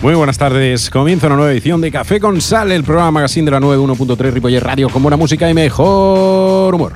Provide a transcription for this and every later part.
Muy buenas tardes. Comienza una nueva edición de Café con Sal, el programa magazine de la 91.3 Ripollet Radio con buena música y mejor humor.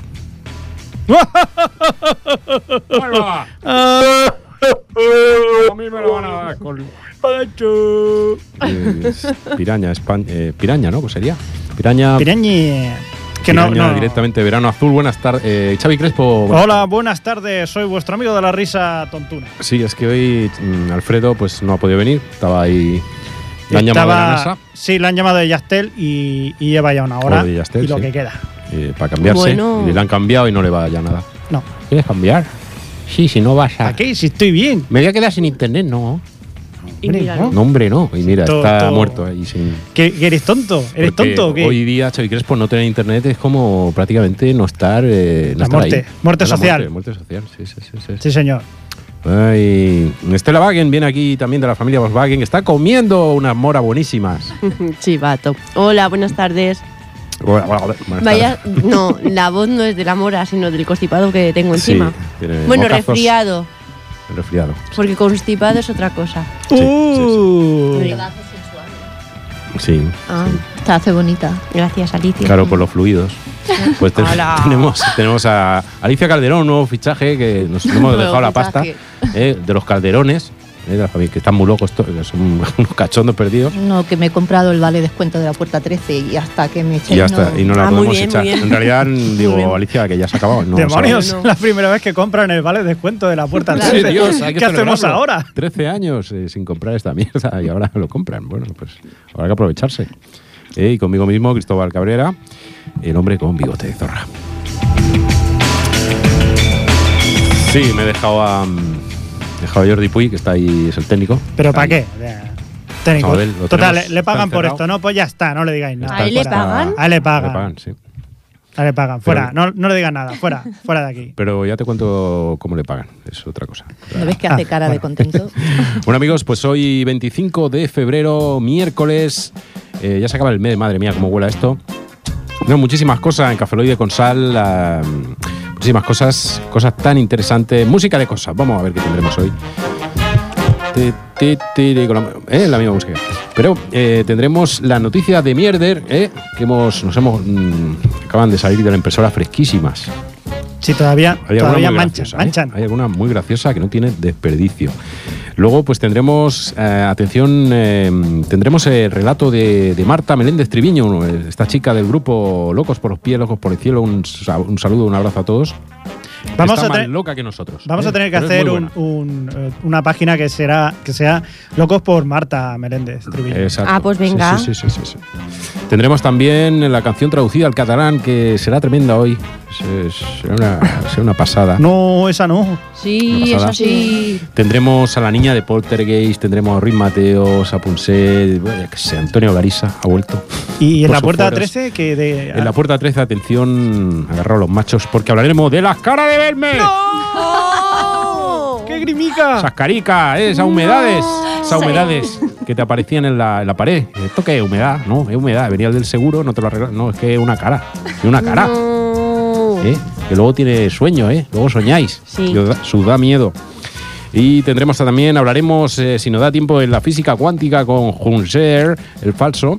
A mí me lo van a dar con Pancho. Piraña, piraña, ¿no? Pues sería Piraña. Piraña. Que Piraña, no. Directamente Verano Azul. Buenas tardes. Xavi Crespo. Hola, buenas tardes. Soy vuestro amigo de la risa tontuna. Sí, es que hoy Alfredo pues no ha podido venir. Estaba ahí. ¿Le han llamado de la mesa? Sí, le han llamado de Yastel y lleva ya una hora. Yastel, y lo sí. que queda. Para cambiarse. Bueno. Y le han cambiado y no le va ya nada. No. ¿Quieres cambiar? Sí, si no vas a. ¿A qué? Si estoy bien. Me voy a quedar sin internet, no. Y mira, ¿no? No, hombre, no. Y mira, está muerto ahí sin. ¿Que eres tonto? ¿Eres Porque tonto o qué? Hoy día, Xavi Crespo, no tener internet es como prácticamente no estar. No La estar muerte. ahí. Muerte social. Muerte social, sí. Sí, señor. Ay, Estela Wagen viene aquí también de la familia Volkswagen. Está comiendo unas moras buenísimas. chivato. Hola, buenas tardes. Buenas Vaya, tardes. no, la voz no es de la mora, sino del constipado que tengo encima. Sí, tiene Bueno, mocazos. resfriado, Resfriado. porque constipado es otra cosa. Sí. Sí. Ah, Te hace bonita. gracias, Alicia. Claro, por los fluidos. Pues Hola. tenemos a Alicia Calderón, un nuevo fichaje que nos hemos Nuevo dejado la pasta fichaje. de los Calderones, de la familia, que están muy locos, que son unos cachondos perdidos. No, que me he comprado el vale descuento de la puerta 13 y hasta que me eché Y ya está, y no la muy podemos bien, echar. muy bien. En realidad, bien. digo, Alicia, que ya se ha acabado. No, Demonios, no. la primera vez que compran el vale descuento de la puerta Claro. 13. Sí, Dios, hay que ¿Qué hacemos celebrarlo. ahora? 13 años sin comprar esta mierda y ahora lo compran. Bueno, pues habrá que aprovecharse. Y conmigo mismo, Cristóbal Cabrera, el hombre con bigote de zorra. Sí, me he dejado a Jordi Puy, que está ahí, es el técnico. ¿Pero Está para ahí. qué? Técnico. Vamos a ver, lo Total, tenemos le pagan tan por cerrado. esto, ¿no? Pues ya está, no le digáis nada. ¿A él le Fuera. pagan? A él le Le pagan. pagan, sí. A él le pagan. Fuera, no le digas nada. Fuera de aquí. Pero ya te cuento cómo le pagan, es otra cosa. ¿No ves que hace cara de contento? Bueno, amigos, pues hoy 25 de febrero, miércoles, ya se acaba el mes, madre mía, cómo huele esto. No, muchísimas cosas en Cafeloide con Sal, muchísimas cosas tan interesantes. Música de cosas, vamos a ver qué tendremos hoy. Con la misma música. Pero tendremos la noticia de Mierder, que acaban de salir de la impresora fresquísimas. Sí, todavía Hay alguna muy manchan. graciosa, Hay alguna muy graciosa que no tiene desperdicio. Luego, pues tendremos, tendremos el relato de Marta Meléndez Triviño, esta chica del grupo Locos por los Pies, Locos por el Cielo. Un saludo, un abrazo a todos. Vamos Está a más tener- loca que nosotros. Vamos a tener que Pero es hacer muy buena. una página que sea Locos por Marta Meléndez Triviño. Exacto. Ah, pues venga. Sí. Tendremos también la canción traducida al catalán, que será tremenda hoy. Será una pasada. No, esa no. Sí, Una pasada. eso sí. Tendremos a la niña de Poltergeist, tendremos a Ruiz Mateos, a Punset, que sé, Antonio Larisa ha vuelto. Y en Por la sus puerta foros. 13 que En la puerta 13, atención, agarraos los machos, porque hablaremos de las caras de verme. ¡Oh! ¡Qué grimica! Esas caricas, esas humedades, que te aparecían en la pared. ¿Esto qué es? Humedad, no, es humedad. Venía el del seguro, no te lo arreglas. No, es que es una cara. Es una cara. No. Que luego tiene sueño, luego soñáis. Sí. Y os da miedo. Y tendremos también, hablaremos, si nos da tiempo, en la física cuántica con Hunser, el falso.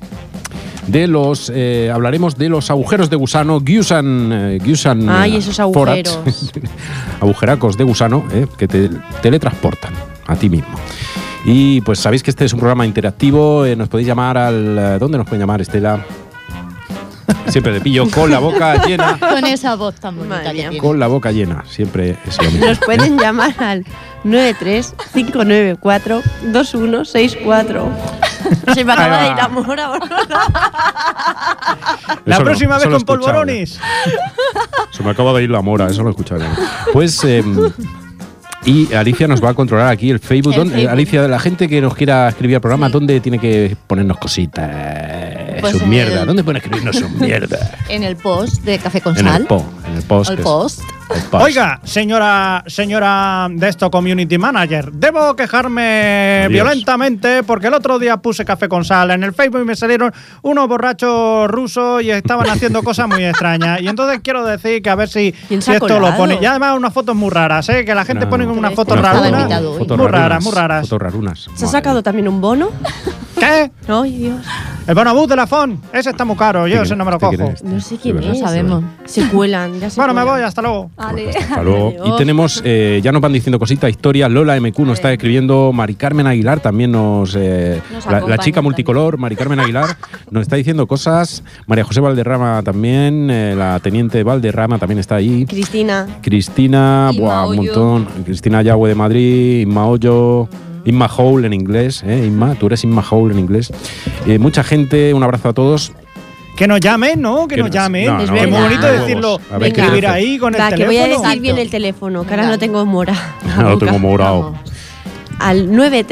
Hablaremos de los agujeros de gusano, Gusan Ay, esos agujeros. forats, agujeracos de gusano, que te teletransportan a ti mismo. Y pues sabéis que este es un programa interactivo, nos podéis llamar al... ¿Dónde nos pueden llamar, Estela? Siempre te pillo con la boca llena. Con esa voz tan bonita Madre que mía. tiene. Con la boca llena, siempre es lo mismo. Nos pueden llamar al 935942164. Se me acaba de ir la mora. La Eso no, próxima eso vez lo he con escuchado polvorones. ya. Se me acaba de ir la mora, eso lo he escuchado ya. Pues... y Alicia nos va a controlar aquí el Facebook. El Facebook. Alicia, de la gente que nos quiera escribir al programa, Sí. ¿dónde tiene que ponernos cositas? Pues sus en mierdas. el- ¿Dónde pueden escribirnos sus mierdas? En el post de Café con En Sal. el post. El que es- post. el post. Oiga, señora de esto, community manager, debo quejarme Adiós. violentamente porque el otro día puse Café con Sal en el Facebook y me salieron unos borrachos rusos y estaban haciendo cosas muy extrañas. Y entonces quiero decir que a ver si ¿Quién se ha esto lo colado? pone. Y además unas fotos muy raras, ¿eh? Que la gente Una- pone unas fotos Una raras. estaba invitado hoy. fotos Muy rarunas, raras, muy raras. Fotos rarunas. ¿Se ha Madre sacado mía. también un bono? ¿Qué? Ay, Dios. El bonobús de la FON. Ese está muy caro, yo ese no me lo ¿Este quién cojo. es? No sé quién De verdad. es. No sabemos. Se cuelan, ya se Bueno, me cuelan. voy, hasta luego. Hasta luego. Adiós. Y tenemos, ya nos van diciendo cositas, historias. Lola MQ nos está escribiendo, Mari Carmen Aguilar también Nos la acompaña chica multicolor, Mari Carmen Aguilar, nos está diciendo cosas. María José Valderrama también, la teniente Valderrama también está ahí. Cristina. Cristina, Inma buah, un Ollo. montón. Cristina Yagüe de Madrid, Inma Ollo, Inma Hole en inglés, Inma, tú eres Inma Hole en inglés. Mucha gente, un abrazo a todos. Que nos llamen, ¿no? Que nos llamen. no, Es que es muy verdad. bonito huevos. decirlo. A ver qué Escribir dice. ahí con Va, el que voy a teléfono. decir bien el teléfono, que ahora Venga. no tengo mora. No lo tengo morado. Vamos. Al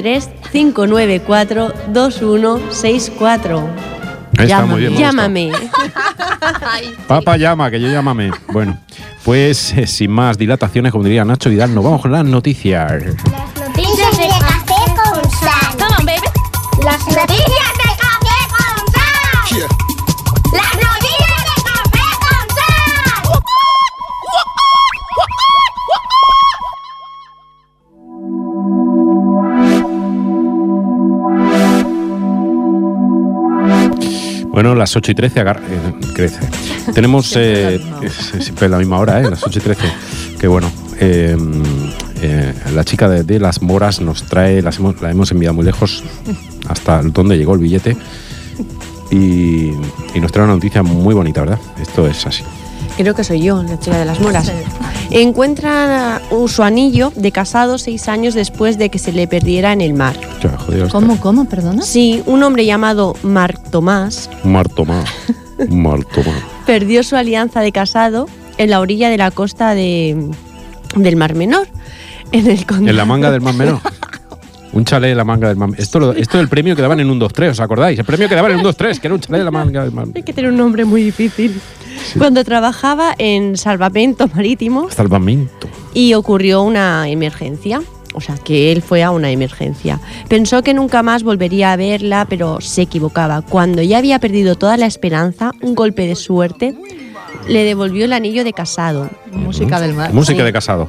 935942164. Está muy bien. me gusta. Llámame. Papá llama, que yo llámame. Bueno, pues sin más dilataciones, como diría Nacho Vidal, nos vamos con las noticias. Las noticias de Café con Sal. Come on, baby. Las noticias de Café con Sal. Las noticias de Café con Sal. Bueno, las 8 y 13 crece. Tenemos siempre a la misma hora, las 8 y 13. Que bueno, la chica de las moras nos trae, la hemos enviado muy lejos, hasta donde llegó el billete. Y nos trae una noticia muy bonita, ¿verdad? Esto es así. Creo que soy yo, la chica de las moras. Encuentra su anillo de casado 6 años después de que se le perdiera en el mar. Ya, joder, ¿Cómo? Perdona. Sí, un hombre llamado Marc Tomás Martoma. perdió su alianza de casado en la orilla de la costa del Mar Menor. En la manga del Mar Menor. Un chalet de la manga del Mar Menor. Esto es el premio que daban en un 2-3, ¿os acordáis? El premio que daban en un 2-3, que era un chalet de la manga del Mar Hay Menor. que tener un nombre muy difícil. Cuando trabajaba en salvamento marítimo Salvamento. y ocurrió una emergencia. O sea, que él fue a una emergencia. Pensó que nunca más volvería a verla, pero se equivocaba. Cuando ya había perdido toda la esperanza, un golpe de suerte le devolvió el anillo de casado. Música del mar. Música Sí. de casado.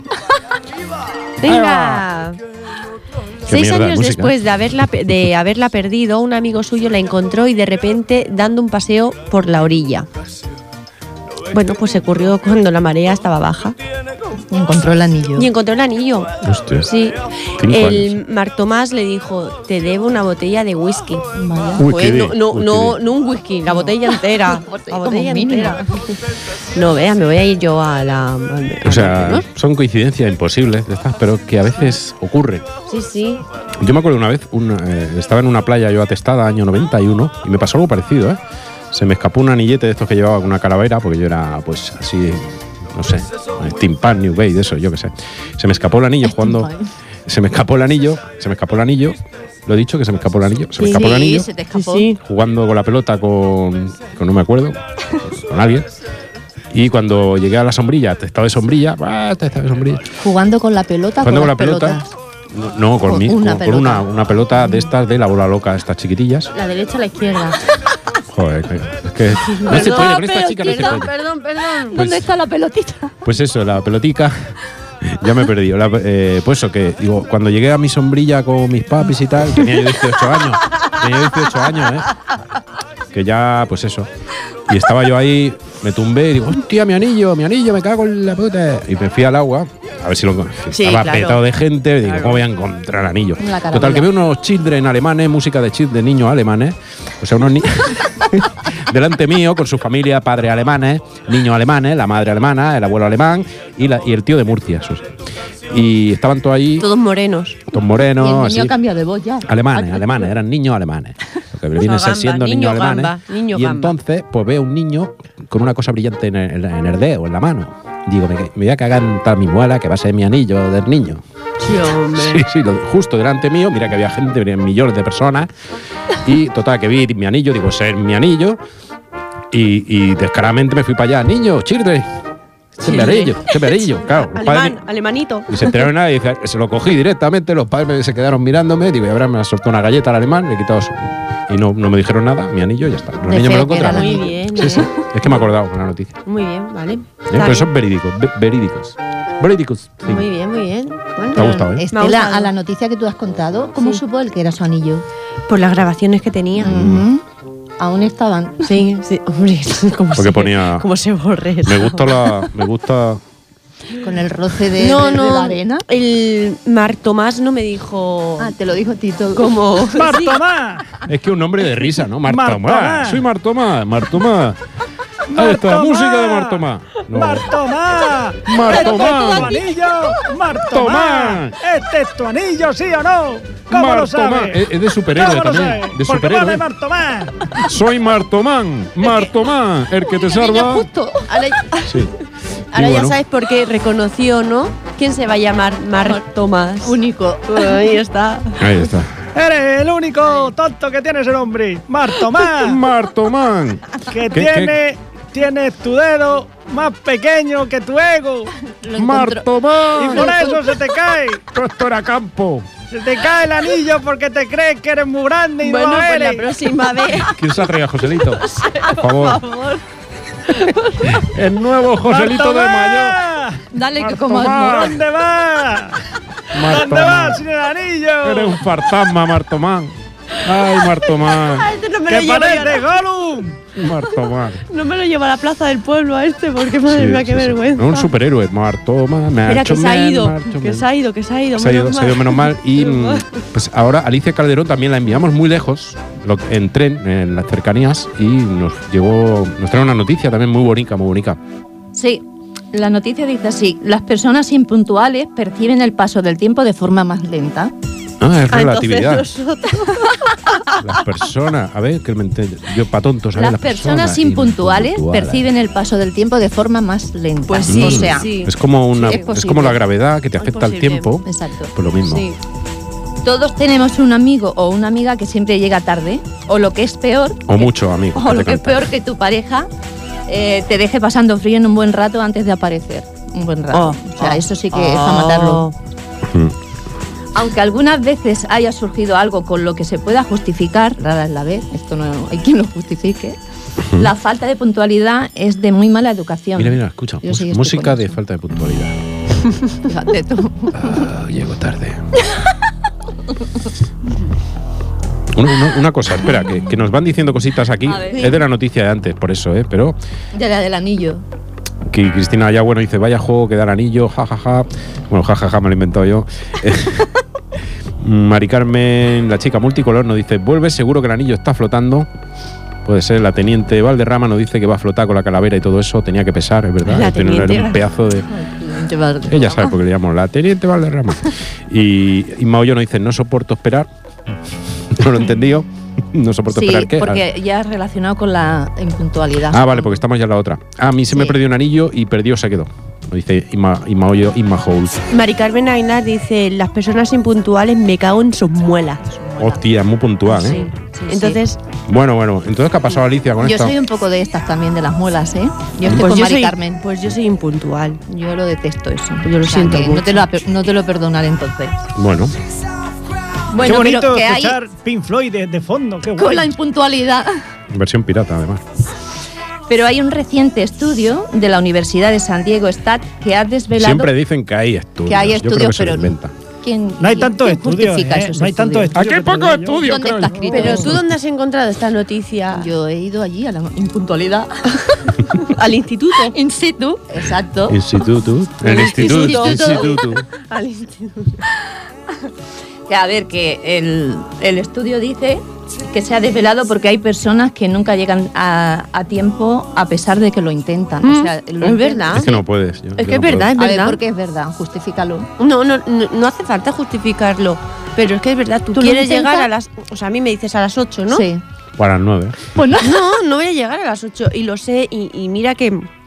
¡Venga! Qué 6 mierda de años música. después de haberla perdido, un amigo suyo la encontró y de repente dando un paseo por la orilla. Bueno, pues se ocurrió cuando la marea estaba baja. Y encontró el anillo. Y encontró el anillo. Hostia. Sí. 5 El Marc Tomás le dijo, te debo una botella de whisky. Vaya. Uy, Pues qué no, bien, no, uy, qué no, bien. no un whisky, la botella entera. La Como botella mínimo. entera. No, vea, me voy a ir yo a la... O sea, son coincidencias imposibles de estas, pero que a veces ocurren. Sí, sí. Yo me acuerdo una vez, estaba en una playa yo atestada, año 91, y me pasó algo parecido, ¿eh? Se me escapó un anillete de estos que llevaba con una calavera, porque yo era, pues, así, no sé, steampunk, new wave, de eso, yo qué sé. Se me escapó el anillo jugando... Steampunk. Se me escapó el anillo. Lo he dicho, que se me escapó el anillo. Se me Sí, escapó el anillo. se te Sí, escapó. sí. Jugando con la pelota con no me acuerdo, con alguien. Y cuando llegué a la sombrilla, estaba de sombrilla, Jugando con la pelota. jugando con la las pelota. pelotas. No, con, Con mi, una con una, pelota. una pelota de estas de la bola loca, estas chiquitillas. La derecha o la izquierda. Joder, es que no se puede, con esta chica no se perdón, puede. perdón. ¿Dónde está la pelotita? Pues eso, la pelotica. Ya me he perdido. Pues eso, que digo, cuando llegué a mi sombrilla con mis papis y tal, tenía yo 18 años. Tenía yo 18 años, ¿eh? Que ya, pues eso. Y estaba yo ahí, me tumbé y digo, hostia, mi anillo, me cago en la puta. Y me fui al agua, a ver si lo Sí, estaba claro. petado de gente. Digo, Claro. ¿cómo voy a encontrar el anillo? La carabela. Total, que veo unos children alemanes, música de niños alemanes. O sea, unos niños delante mío, con su familia, padres alemanes, niños alemanes, la madre alemana, el abuelo alemán y el tío de Murcia. Eso sí. Y estaban todos ahí, Todos morenos. todos Y morenos, el así. niño cambia de voz ya. Alemanes, eran niños alemanes. Lo que viene a ser gamba, siendo niños niño alemanes. gamba, niño y gamba. entonces, pues veo un niño con una cosa brillante en el dedo, en la mano. Digo, me voy a cagar en tal mi muela que va a ser mi anillo del niño. Sí, hombre. Sí, justo delante mío, mira que había gente, venían millones de personas. Y total, que vi mi anillo, digo, ser mi anillo. Y descaradamente me fui para allá, niño, chirre. Este anillo, claro. Alemanito. Y se enteraron de nada y dice, se lo cogí directamente, los padres se quedaron mirándome, digo, y ahora me soltó una galleta al alemán, le he quitado y no me dijeron nada, mi anillo y ya está. Los niños me lo encontraron. Muy bien. Sí, es que me he acordado con la noticia. Muy bien, vale. Pero son verídicos. Sí. Muy bien. Bueno, ¿Te ha gustado, Me ha Estela, gustado. a la noticia que tú has contado, ¿cómo supo él que era su anillo? Por las grabaciones que tenía. Aún estaban. Sí, hombre. Porque ponía, ¿Cómo se borre eso? me gusta. Con el roce de la arena. El Marc Tomás no me dijo. Ah, te lo dijo Tito. Como. ¡Martomás! Es que un nombre de risa, ¿no? Martomás. Martomás. Soy Martomás. Ahí está, música de Martomás. No. ¡Martomás! Martomás. ¿Este es tu anillo? ¡Martomás! ¿Este es tu anillo, sí o no? ¿Cómo lo sabes? Es de superhéroe ¿Cómo lo también. sabes? De Porque va de superhéroe. Martomás. Soy Martomán. Martomán, el que te Niño salva. justo. Sí. Ahora Y ya bueno, sabes por qué reconoció, ¿no? ¿Quién se va a llamar Marc Tomás? Único. Ahí está. Ahí está. Eres el único tonto que tiene ese nombre. Martomás. Martomán. Que ¿Qué? tienes tu dedo más pequeño que tu ego. Lo encontró. Y Martomán. por eso se te cae. Esto era campo. Se te cae el anillo porque te crees que eres muy grande y Bueno, no pues eres. la próxima vez. ¿Quién se ha traído a Joselito? Por favor. Por favor. El nuevo Joselito de Mayo. ¡Martomás! Dale que como Martomás. ¿Dónde vas? ¿Dónde Martomán. vas sin el anillo? Eres un fantasma, Martomán. Ay, Martomán. A este no me lo ¡Que llevo parece yo. Gollum! Martomán. No me lo llevo a la plaza del pueblo a este porque madre mía, qué vergüenza. Un superhéroe, Martomán. Mira que se ha ido, que se ha ido. Se ha ido menos mal. Y pues ahora Alicia Calderón también la enviamos muy lejos, en tren, en las cercanías, y nos trae una noticia también muy bonita. Sí, la noticia dice así: las personas impuntuales perciben el paso del tiempo de forma más lenta. Ah, es relatividad. Entonces nosotros. Las personas, a ver, que me entiendo. Yo para tontos, a ver, Las personas impuntuales perciben el paso del tiempo de forma más lenta. Pues sí, o sea, sí. Es como es es posible. como la gravedad que te Es afecta al posible. tiempo. exacto. Pues lo mismo. Sí. Todos tenemos un amigo o una amiga que siempre llega tarde, o lo que es peor, O mucho, amigo. o lo que es peor que tu pareja te deje pasando frío en un buen rato antes de aparecer. Un buen rato. O sea, eso sí que es a matarlo. Aunque algunas veces haya surgido algo con lo que se pueda justificar, rara es la vez, esto no hay quien lo justifique, la falta de puntualidad es de muy mala educación. Mira, escucha. Yo sí estoy Música con de eso. falta de puntualidad. Fíjate tú. Llego tarde. Una cosa, espera, que nos van diciendo cositas aquí. A ver. Es de la noticia de antes, por eso, pero Ya la del anillo. que Cristina ya bueno dice, vaya juego que da el anillo, jajaja. Bueno, jajaja, me lo he inventado yo. Mari Carmen, la chica multicolor, nos dice, vuelve, seguro que el anillo está flotando. Puede ser, la teniente Valderrama nos dice que va a flotar con la calavera y todo eso, tenía que pesar, es verdad. La Tiene teniente un pedazo de... Ella sabe por qué le llamamos la teniente Valderrama. Y Maoyo nos dice, no soporto esperar. No lo he entendido. No soporto Sí, esperar qué. porque ya es relacionado con la impuntualidad. Ah, vale, porque estamos ya en la otra. A mí se me Sí. perdió un anillo y perdió se quedó. Lo dice Maoyo, Inma Houl. Mari Carmen Aguilar dice, las personas impuntuales me cago en sus muelas. Hostia, muy puntual, ¿eh? Sí. Sí, Entonces, Bueno, entonces ¿qué ha pasado, Alicia, con Yo esto? soy un poco de estas también, de las muelas, ¿eh? Yo estoy pues con yo Mari soy, Carmen. pues yo soy impuntual. Yo lo detesto eso. Yo lo siento que mucho. no te lo perdonaré entonces. Bueno, Qué bonito pero que hay escuchar Pink Floyd de fondo. Qué con guay. la impuntualidad. versión pirata, además. Pero hay un reciente estudio de la Universidad de San Diego State que ha desvelado Siempre dicen que hay estudios. que hay Yo creo estudios, que se lo pero inventa. No hay tantos quién estudios, justifica esos no hay tantos estudios? estudios. Aquí hay que pocos tengo yo. estudios, ¿Dónde creo está yo. escrito? Pero ¿tú dónde has encontrado esta noticia? Yo he ido allí a la impuntualidad. Al instituto. In situ, exacto. Instituto. El instituto. Instituto. Al instituto. Que a ver, que el estudio dice que se ha desvelado porque hay personas que nunca llegan a tiempo a pesar de que lo intentan. O sea, lo es verdad. Es que no puedes. yo Es que no es verdad, puedo. es A ver, verdad. ¿por qué es verdad? Justifícalo. No hace falta justificarlo. Pero es que es verdad, tú ¿Tú lo quieres intentas? llegar a las... O sea, a mí me dices a las 8, ¿no? Sí. Para las 9. Pues no. No voy a llegar a las 8 y lo sé y mira que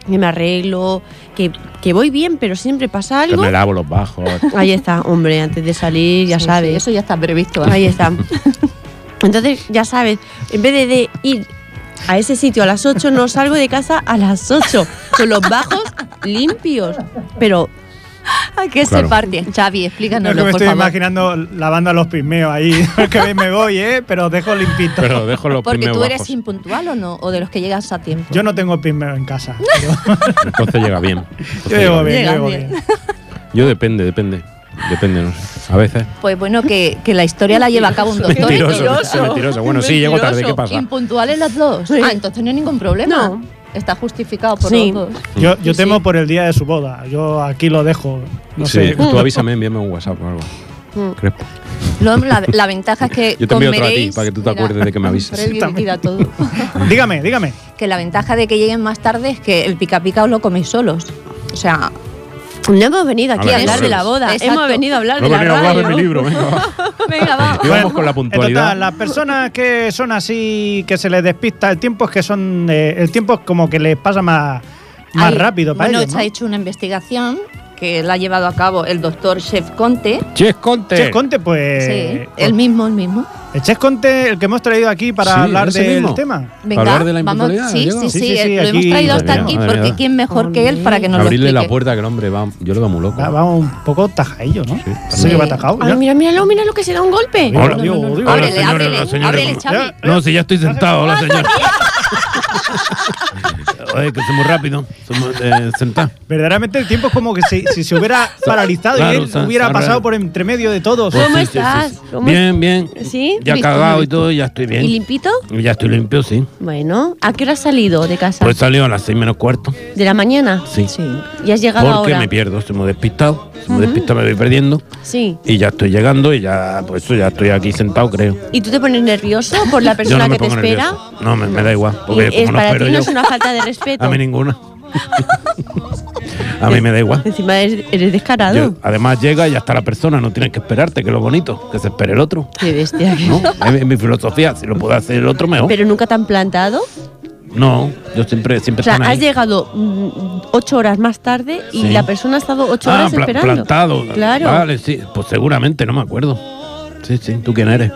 que me arreglo, que voy bien, pero siempre pasa Que algo. me lavo los bajos. Ahí está, hombre, antes de salir, ya Sí, sabes. sí, eso ya está previsto. Ahí está. Entonces, ya sabes, en vez de ir a ese sitio a las 8, no salgo de casa a las 8, con los bajos limpios. Pero ¿A qué Claro. se parte? Xavi, No, explícanoslo, es que me por estoy favor. imaginando lavando a los pigmeos ahí. Que me voy, pero dejo limpito. Pero dejo los Porque primeros tú eres bajos. impuntual o no, o de los que llegas a tiempo. Yo no tengo pigmeo en casa. pero Entonces llega bien. yo llego bien, Llegas llego bien. bien. Yo depende, no sé. A veces. Pues bueno, que la historia la lleva a cabo un doctor. Mentiroso. Bueno, sí, llego tarde, ¿qué pasa? ¿Impuntuales los dos? Sí. Ah, entonces no hay ningún problema. No. Está justificado por Sí. los dos. Yo Sí, temo sí. por el día de su boda. Yo aquí lo dejo. No Sí, sé. tú avísame, envíame un WhatsApp o algo. Crespo. La ventaja es que Yo te envío otro a ti, comeréis- para que tú te Mira, acuerdes de que me avises. previo liquida todo. Dígame. Que la ventaja de que lleguen más tarde es que el pica pica os lo coméis solos. O sea, no hemos venido aquí A a ver, hablar de la boda, exacto. hemos venido a hablar No de la venía a hablar de radio. mi libro, venga, va. venga, va. Y vamos con la En puntualidad. total, las personas que son así, que se les despista el tiempo, es que son. El tiempo es como que les pasa más Ahí, rápido para bueno, ellos. se ¿no? ha hecho una investigación que la ha llevado a cabo el doctor Chef Conte. Ches Conte. Chef Conte, pues. Sí, el mismo. El Chef Conte, el que hemos traído aquí para Sí, hablar ese del mismo. tema. Venga, hablar de la vamos. impuntualidad, Sí, ¿llega? sí, Sí, sí, sí, sí, lo hemos aquí- traído hasta Madre aquí mía, porque madre quién mejor que él para que nos Abrirle lo la explique. puerta, que el hombre va. Yo lo veo muy loco. Va un poco tajadillo, ¿no? Sí. Parece Sí. que va tajado. Ay, mira lo que se da un golpe. Hola, Hola. digo, digo. Ábrele, señora, ábrele, la señora, ábrele, ¿cómo? Xavi. No, si ya estoy sentado, hola señora. Oye, que somos rápidos. Somos sentados. Verdaderamente el tiempo es como que si se hubiera paralizado Claro, y él hubiera Sara. pasado por entre medio de todos. ¿Cómo Sí, estás? ¿Cómo Bien. ¿Sí? Ya Listo, cagado y listo. todo, ya estoy bien. ¿Y limpito? Ya estoy limpio, sí. Bueno, ¿a qué hora has salido de casa? Pues salió a las 6 menos cuarto. ¿De la mañana? Sí. ¿Y has llegado Porque ahora? me pierdo, se me he despistado. Se me he despistado, me voy perdiendo. Sí. Y ya estoy llegando y ya, pues eso, ya estoy aquí sentado, creo. ¿Y tú te pones nervioso por la Yo persona no me que te pongo espera? nervioso. No, me da igual. Y Porque es como no para espero ti no yo, es una falta de respeto. a mí ninguna. A mí me da igual. Encima eres descarado. Yo- además llega y ya está la persona, no tienes que esperarte, que es lo bonito, que se espere el otro. Qué bestia. ¿No? Es mi filosofía, si lo puede hacer el otro, mejor. Pero nunca te han plantado. No, yo siempre O sea, están ahí. has llegado 8 horas más tarde y Sí. la persona ha estado 8 horas esperando. plantado. Claro. Vale, sí, pues seguramente, no me acuerdo. Sí, ¿tú quién eres?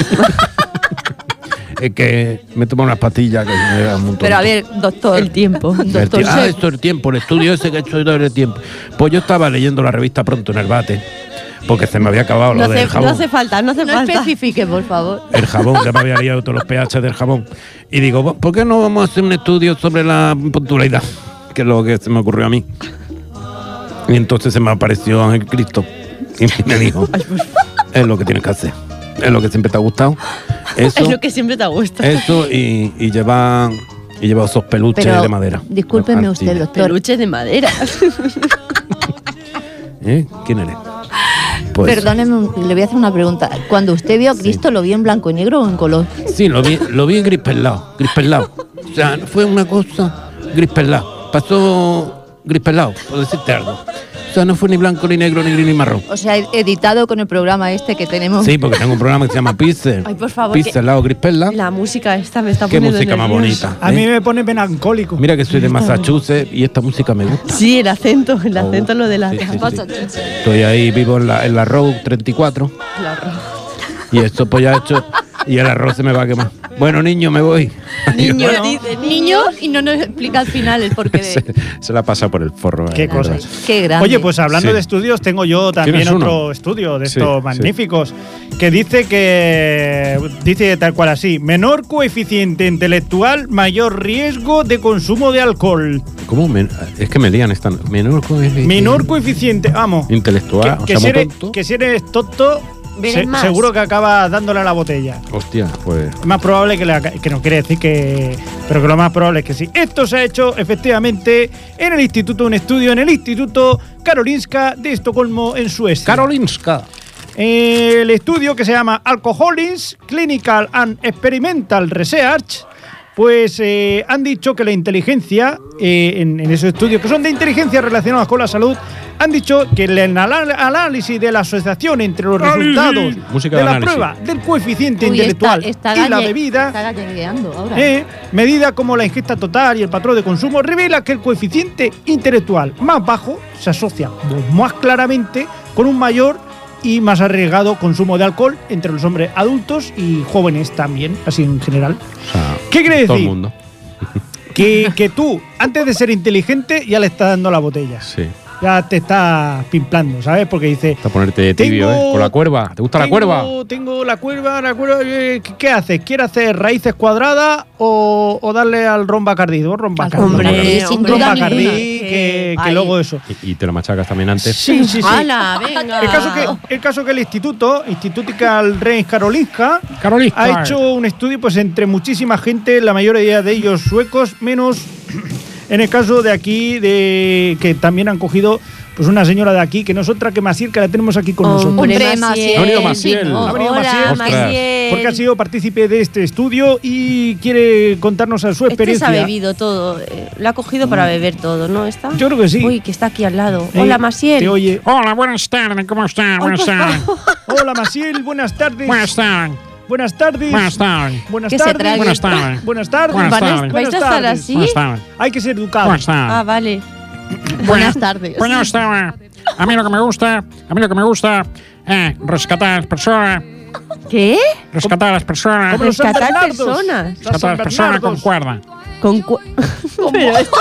Es que me tomo unas pastillas que me da un montón. Pero a ver, doctor. El tiempo. Doctor Chef. esto es el tiempo, el estudio ese que he hecho todo el tiempo. Pues yo estaba leyendo la revista Pronto en el Bate, porque se me había acabado No lo del hace, jabón. no hace falta, no hace No falta. especifique, por favor. El jabón, ya me había liado todos los pH del jabón. Y digo, ¿por qué no vamos a hacer un estudio sobre la puntualidad? Que es lo que se me ocurrió a mí. Y entonces se me apareció Ángel Cristo y me dijo, es lo que tienes que hacer. Es lo que siempre te ha gustado. Eso, Es lo que siempre te gusta. eso y lleva esos peluches Pero, de madera. discúlpeme usted, Antiguos. doctor. Peluches de madera. ¿Eh? ¿Quién eres? Pues, Perdóneme, le voy a hacer una pregunta. Cuando usted vio a Cristo, ¿lo vio en blanco y negro o en color? Sí, lo vi en gris pelado. O sea, fue una cosa gris pelado. Pasó gris pelado, por decirte algo. O sea, no fue ni blanco, ni negro, ni gris, ni marrón. O sea, editado con el programa este que tenemos. Sí, porque tengo un programa que se llama Pixel. Ay, por favor, Pixel, lado gris pelado. La música esta me está Qué poniendo música más nerviosa. bonita. A mí ¿eh? me pone melancólico. Mira que soy de Massachusetts y esta música me gusta. Sí, el acento es lo de la... Sí, sí, sí. Estoy ahí, vivo en la Road 34. Y esto pues ya he hecho. Y el arroz se me va a quemar. Bueno, niño, me voy. Niño, Bueno. dice, Niño, y no nos explica al final el porqué de. Se la pasa por el forro. Qué ¿verdad? cosas. Qué grande. Oye, pues hablando Sí. de estudios, tengo yo también ¿Tienes uno? otro estudio de Sí, estos sí. magníficos que dice tal cual así: menor coeficiente intelectual, mayor riesgo de consumo de alcohol. ¿Cómo? Es que me lían esta. Menor coeficiente, vamos. Intelectual. Que, o sea, muy si tonto. que si eres tonto, Verás más. seguro que acabas dándole a la botella. Hostia, pues. Es más probable que no quiere decir que. Pero que lo más probable es que sí. Esto se ha hecho efectivamente en el instituto, un estudio en el Instituto Karolinska de Estocolmo, en Suecia. Karolinska. El estudio, que se llama Alcoholics Clinical and Experimental Research, pues han dicho que la inteligencia, en esos estudios que son de inteligencia relacionados con la salud, han dicho que el análisis de la asociación entre los resultados Música de de la análisis. prueba del coeficiente Uy, intelectual está y la está bebida, gallegueando ahora. medida como la ingesta total y el patrón de consumo, revela que el coeficiente intelectual más bajo se asocia más claramente con un mayor y más arriesgado consumo de alcohol entre los hombres adultos y jóvenes también, así en general. O sea, ¿Qué quiere todo el decir? mundo. Que tú, antes de ser inteligente, ya le estás dando la botella. Sí. Ya te estás pimplando, ¿sabes? Porque dice... Está ponerte tibio, Tengo- con la cuerva. ¿Te gusta la cuerva? Tengo la cuerva. ¿Qué haces? ¿Quieres hacer raíces cuadradas o darle al ron Bacardí? Ron Bacardí. Hombre, sin hombre, duda Ron Bacardí, ninguna. que Ay. luego eso. Y te lo machacas también antes. Sí, sí, sí. ¡Hala, venga! El caso que el Institutica Reins Karolinska Karolinska. ha hecho un estudio pues entre muchísima gente, la mayoría de ellos suecos, menos en el caso de aquí, de que también han cogido pues una señora de aquí, que no es otra que Maciel, que la tenemos aquí con nosotros. Hombre, Maciel. Ha venido Maciel. Ha venido Hola, Maciel. Ostras. Maciel. Porque ha sido partícipe de este estudio y quiere contarnos a su Este se experiencia. ha bebido todo. Lo ha cogido para beber todo, ¿no? ¿Está? Yo creo que sí. Uy, que está aquí al lado. Eh, Hola, Maciel. Te oye. Hola, buenas tardes, ¿cómo están? Buenas tardes. Hola, Maciel, buenas tardes. Buenas tardes. Buenas tardes. Buenas tardes. Buenas Que se tardes. trague. Buenas tardes. Buenas tardes. Buenas tardes. ¿Vais a Buenas estar tardes. así? Buenas tardes. Hay que ser educado. Buenas tardes. Ah, vale. Buenas tardes. Buenas tardes. A mí lo que me gusta es rescatar a las personas. ¿Qué? Rescatar a las personas. Como los San Rescatar Bernardos. personas. Los Rescatar a San las personas con Bernardos. cuerda. Con Pero esto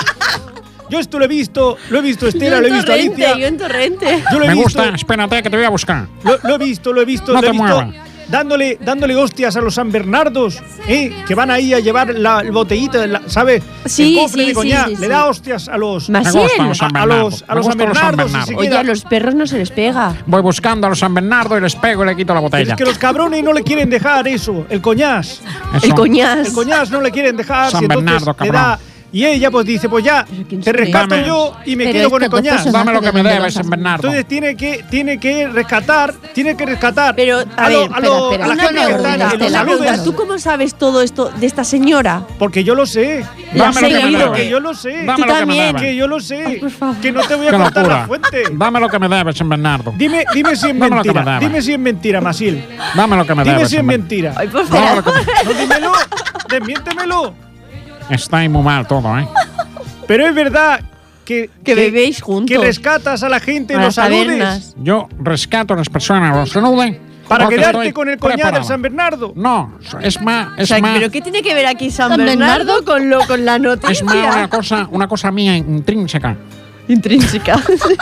Yo esto lo he visto, Estela, yo lo he en visto, Torrente, Alicia. yo en Torrente. Yo lo he Me visto, gusta, espérate que te voy a buscar. lo he visto, No lo te he visto. muevas. Dándole hostias a los San Bernardos, que van ahí a llevar el botellito, ¿sabes? Sí, el cofre sí, de coñac. sí, sí, Le sí. da hostias a los Me Maciel. gustan los San a Bernardos. los Me gustan San Bernardos y se Oye, queda- a los perros no se les pega. Voy buscando a los San Bernardo y les pego y le quito la Pero botella. es que los cabrones no le quieren dejar eso, el coñac. Eso. El coñaz. El coñac no le quieren dejar. San y entonces Bernardo, le da. Y ella pues dice, pues ya, quién te son rescato ellos? yo y me Pero quedo con el estos dos coñac. personajes Dame lo que me ¿de dónde debes, los San has- Bernardo. Entonces tiene que rescatar Pero, a ver, espera, a la Una gente que está pregunta, en los una saludes. pregunta. ¿Tú cómo sabes todo esto de esta señora? Porque yo lo sé. Lo Dame has lo que me seguido. debes. Que yo lo sé. Dame Tú lo que me también. debes. Que yo lo sé. por favor. Que no te voy a Qué contar locura. la fuente. Dame lo que me debes, San Bernardo. Dime si es Dame lo que me mentira. debes. Dime si es mentira, Masil. Dame lo que me Dime debes. si es San Bernardo. mentira. Ay, por Dame favor. lo que me- No, dímelo. Desmiéntemelo. Está ahí muy mal todo, ¿eh? Pero es verdad que bebéis juntos. Que rescatas a la gente en A los las saludes. tabernas. Yo rescato a las personas, los saluden. Para porque quedarte estoy con el coñac preparado. del San Bernardo. No, es más, O sea, ¿pero qué tiene que ver aquí San San Bernardo Bernardo con la es más noticia? una cosa mía intrínseca Intrínseca.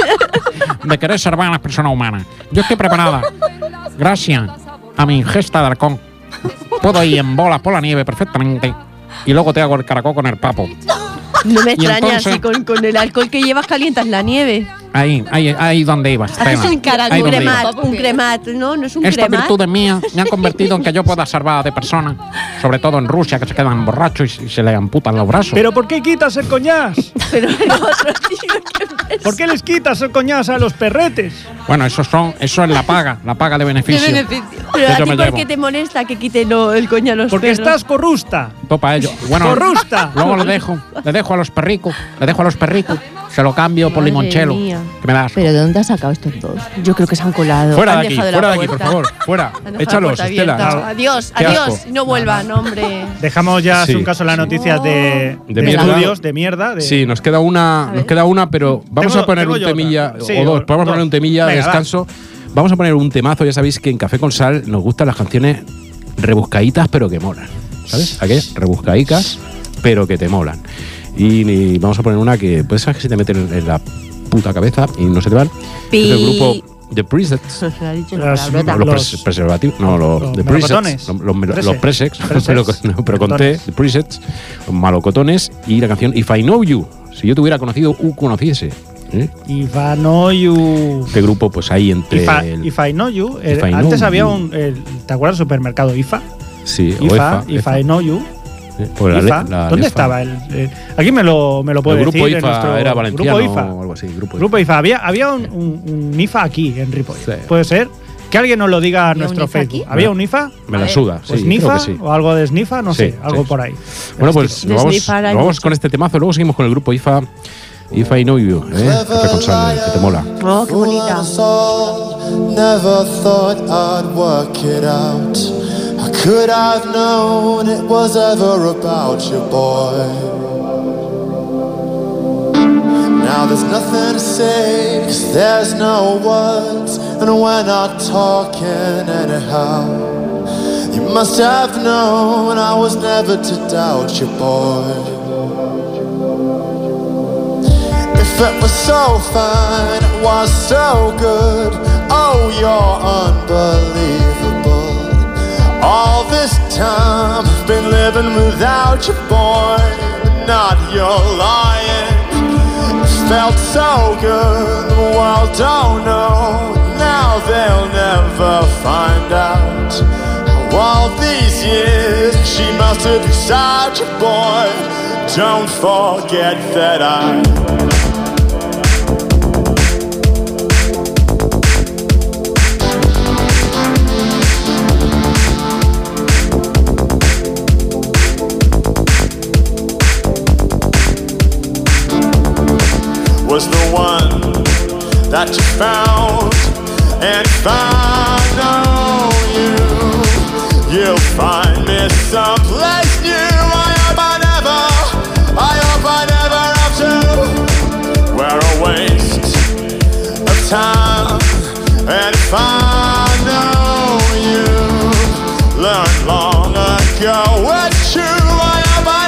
de querer salvar a las personas humanas. Yo estoy preparada, gracias a mi ingesta de halcón. Puedo ir en bolas por la nieve perfectamente y luego te hago el caracol con el papo. No me Y extraña, entonces- si con el alcohol que llevas calientas la nieve. Ahí donde iba. Haces Estela. un caracol, Ahí un donde iba. cremat, un cremat, ¿no? No es un Estas cremat. virtudes mías me han convertido en que yo pueda salvar de personas, sobre todo en Rusia, que se quedan borrachos y se le amputan los brazos. ¿Pero por qué quitas el coñac? Pero el otro, tío, ¿qué ¿Por qué les quitas el coñac a los perretes? Bueno, eso es la paga de beneficio. Pero Que a yo ti, me ¿por llevo. qué te molesta que quite el coño a los Porque perros? estás corrusta. Topa ello. Bueno, Corrusta. luego le dejo a los perricos, se lo cambio por Madre limonchelo. mía. Que me das. ¿Pero de dónde has sacado estos dos? Yo creo que se han colado. Fuera Han de aquí, dejado la fuera de aquí, por puerta. favor. Fuera. Han dejado la Échalos, puerta Estela. abierta. Adiós, Qué adiós. asco. No vuelvan, hombre. Dejamos ya, Sí. es un caso, las noticias de mierda. estudios, de mierda. Sí, nos queda una, pero vamos Tengo- a poner tengo un yo otra. temilla Sí, o dos. Vamos a dos. poner un temilla de Venga, va. descanso. Vamos a poner un temazo. Ya sabéis que en Café con Sal nos gustan las canciones rebuscaditas, pero que molan. ¿Sabes? Aquellas rebuscadicas, pero que te molan. Y vamos a poner una que, pues, sabes que se te mete en la puta cabeza y no se te van. Pi. Es del grupo The Presets. Lo ha dicho la Las- palabrota. No, Los- preservativos, no, los The melocotones. Presets. Los Presets. presets, Presets. pero con T, The Presets, los malocotones y la canción If I Know You. Si yo te hubiera conocido, conociese. ¿eh? If I know you. Este grupo, pues ahí entre. If I know you. If I Antes know había you. ¿te acuerdas del supermercado IFA? Sí, o IFA, EFA. If I know you. Pues IFA. ¿Dónde estaba? Aquí me lo puede El grupo decir. en IFA nuestro era valenciano Grupo IFA. o algo así. Grupo IFA. Había un IFA aquí en Ripoll. Sí. ¿Puede ser? Que alguien nos lo diga a nuestro IFA Facebook. aquí? ¿Había un IFA? Me la suda. Pues sí, Nifa creo que sí. o algo de Snifa, no Sí, sé, algo sí. por ahí. Bueno, pues De nos snifar hay vamos mucho. con este temazo. Luego seguimos con el grupo IFA. IFA I Know You, Café con Sal, que te mola. Oh, qué bonita. Never thought I'd work it out. I could have known it was ever about you, boy. Now there's nothing to say, 'cause there's no words, and we're not talking anyhow. You must have known I was never to doubt you, boy. If it was so fine, it was so good. Oh, you're unbelievable. All this time I've been living without you, boy. Not your lying. It felt so good, the world don't know. Now they'll never find out. All these years she must have beside you, boy. Don't forget that I was the one that you found. And if I know you, you'll find me someplace new. I hope I never have to wear a waste of time. And if I know you learned long ago, it's true. I hope I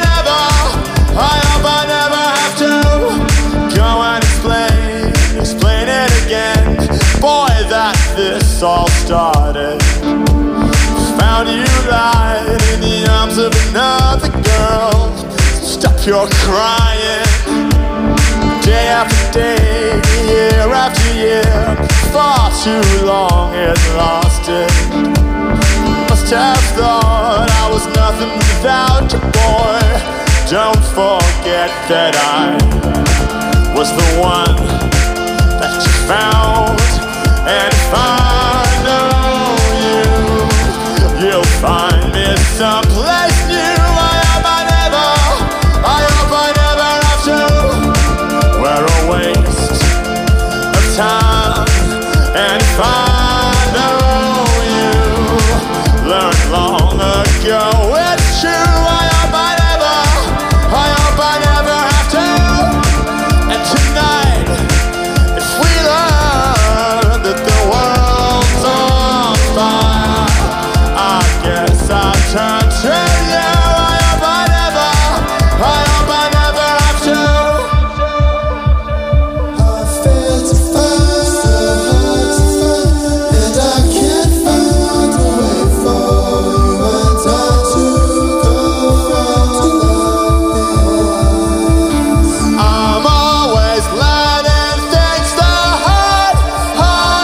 never have to go and explain it again. Boy, that this all started. Found you lying in the arms of another girl. Stop your crying. Day after day, year after year, far too long it lasted. Must have thought I was nothing without you, boy. Don't forget that I was the one that you found. And if I know you, you'll find me someplace new. I hope I never have to wear a waste of time. And if I know you learned long ago, it's true. I hope I never have to. And tonight, if we learn that the world's on fire, I guess I'll turn to you. I hope I never have to. I fail to find so hard to find, and I can't find a way for you and I to go out to love. I'm always learning things the hardest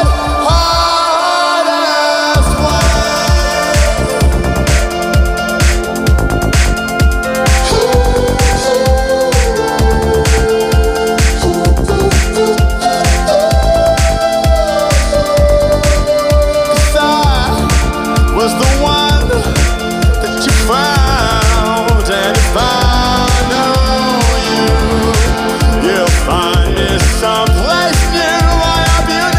I was the one that you found. And if I know you, you'll find me someplace new. I hope you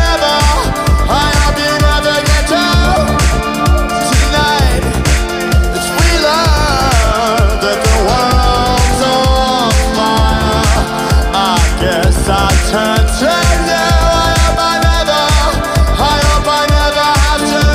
never get down. Tonight, if we learn that the world's on fire, I guess I'll turn to you. I hope I never have to.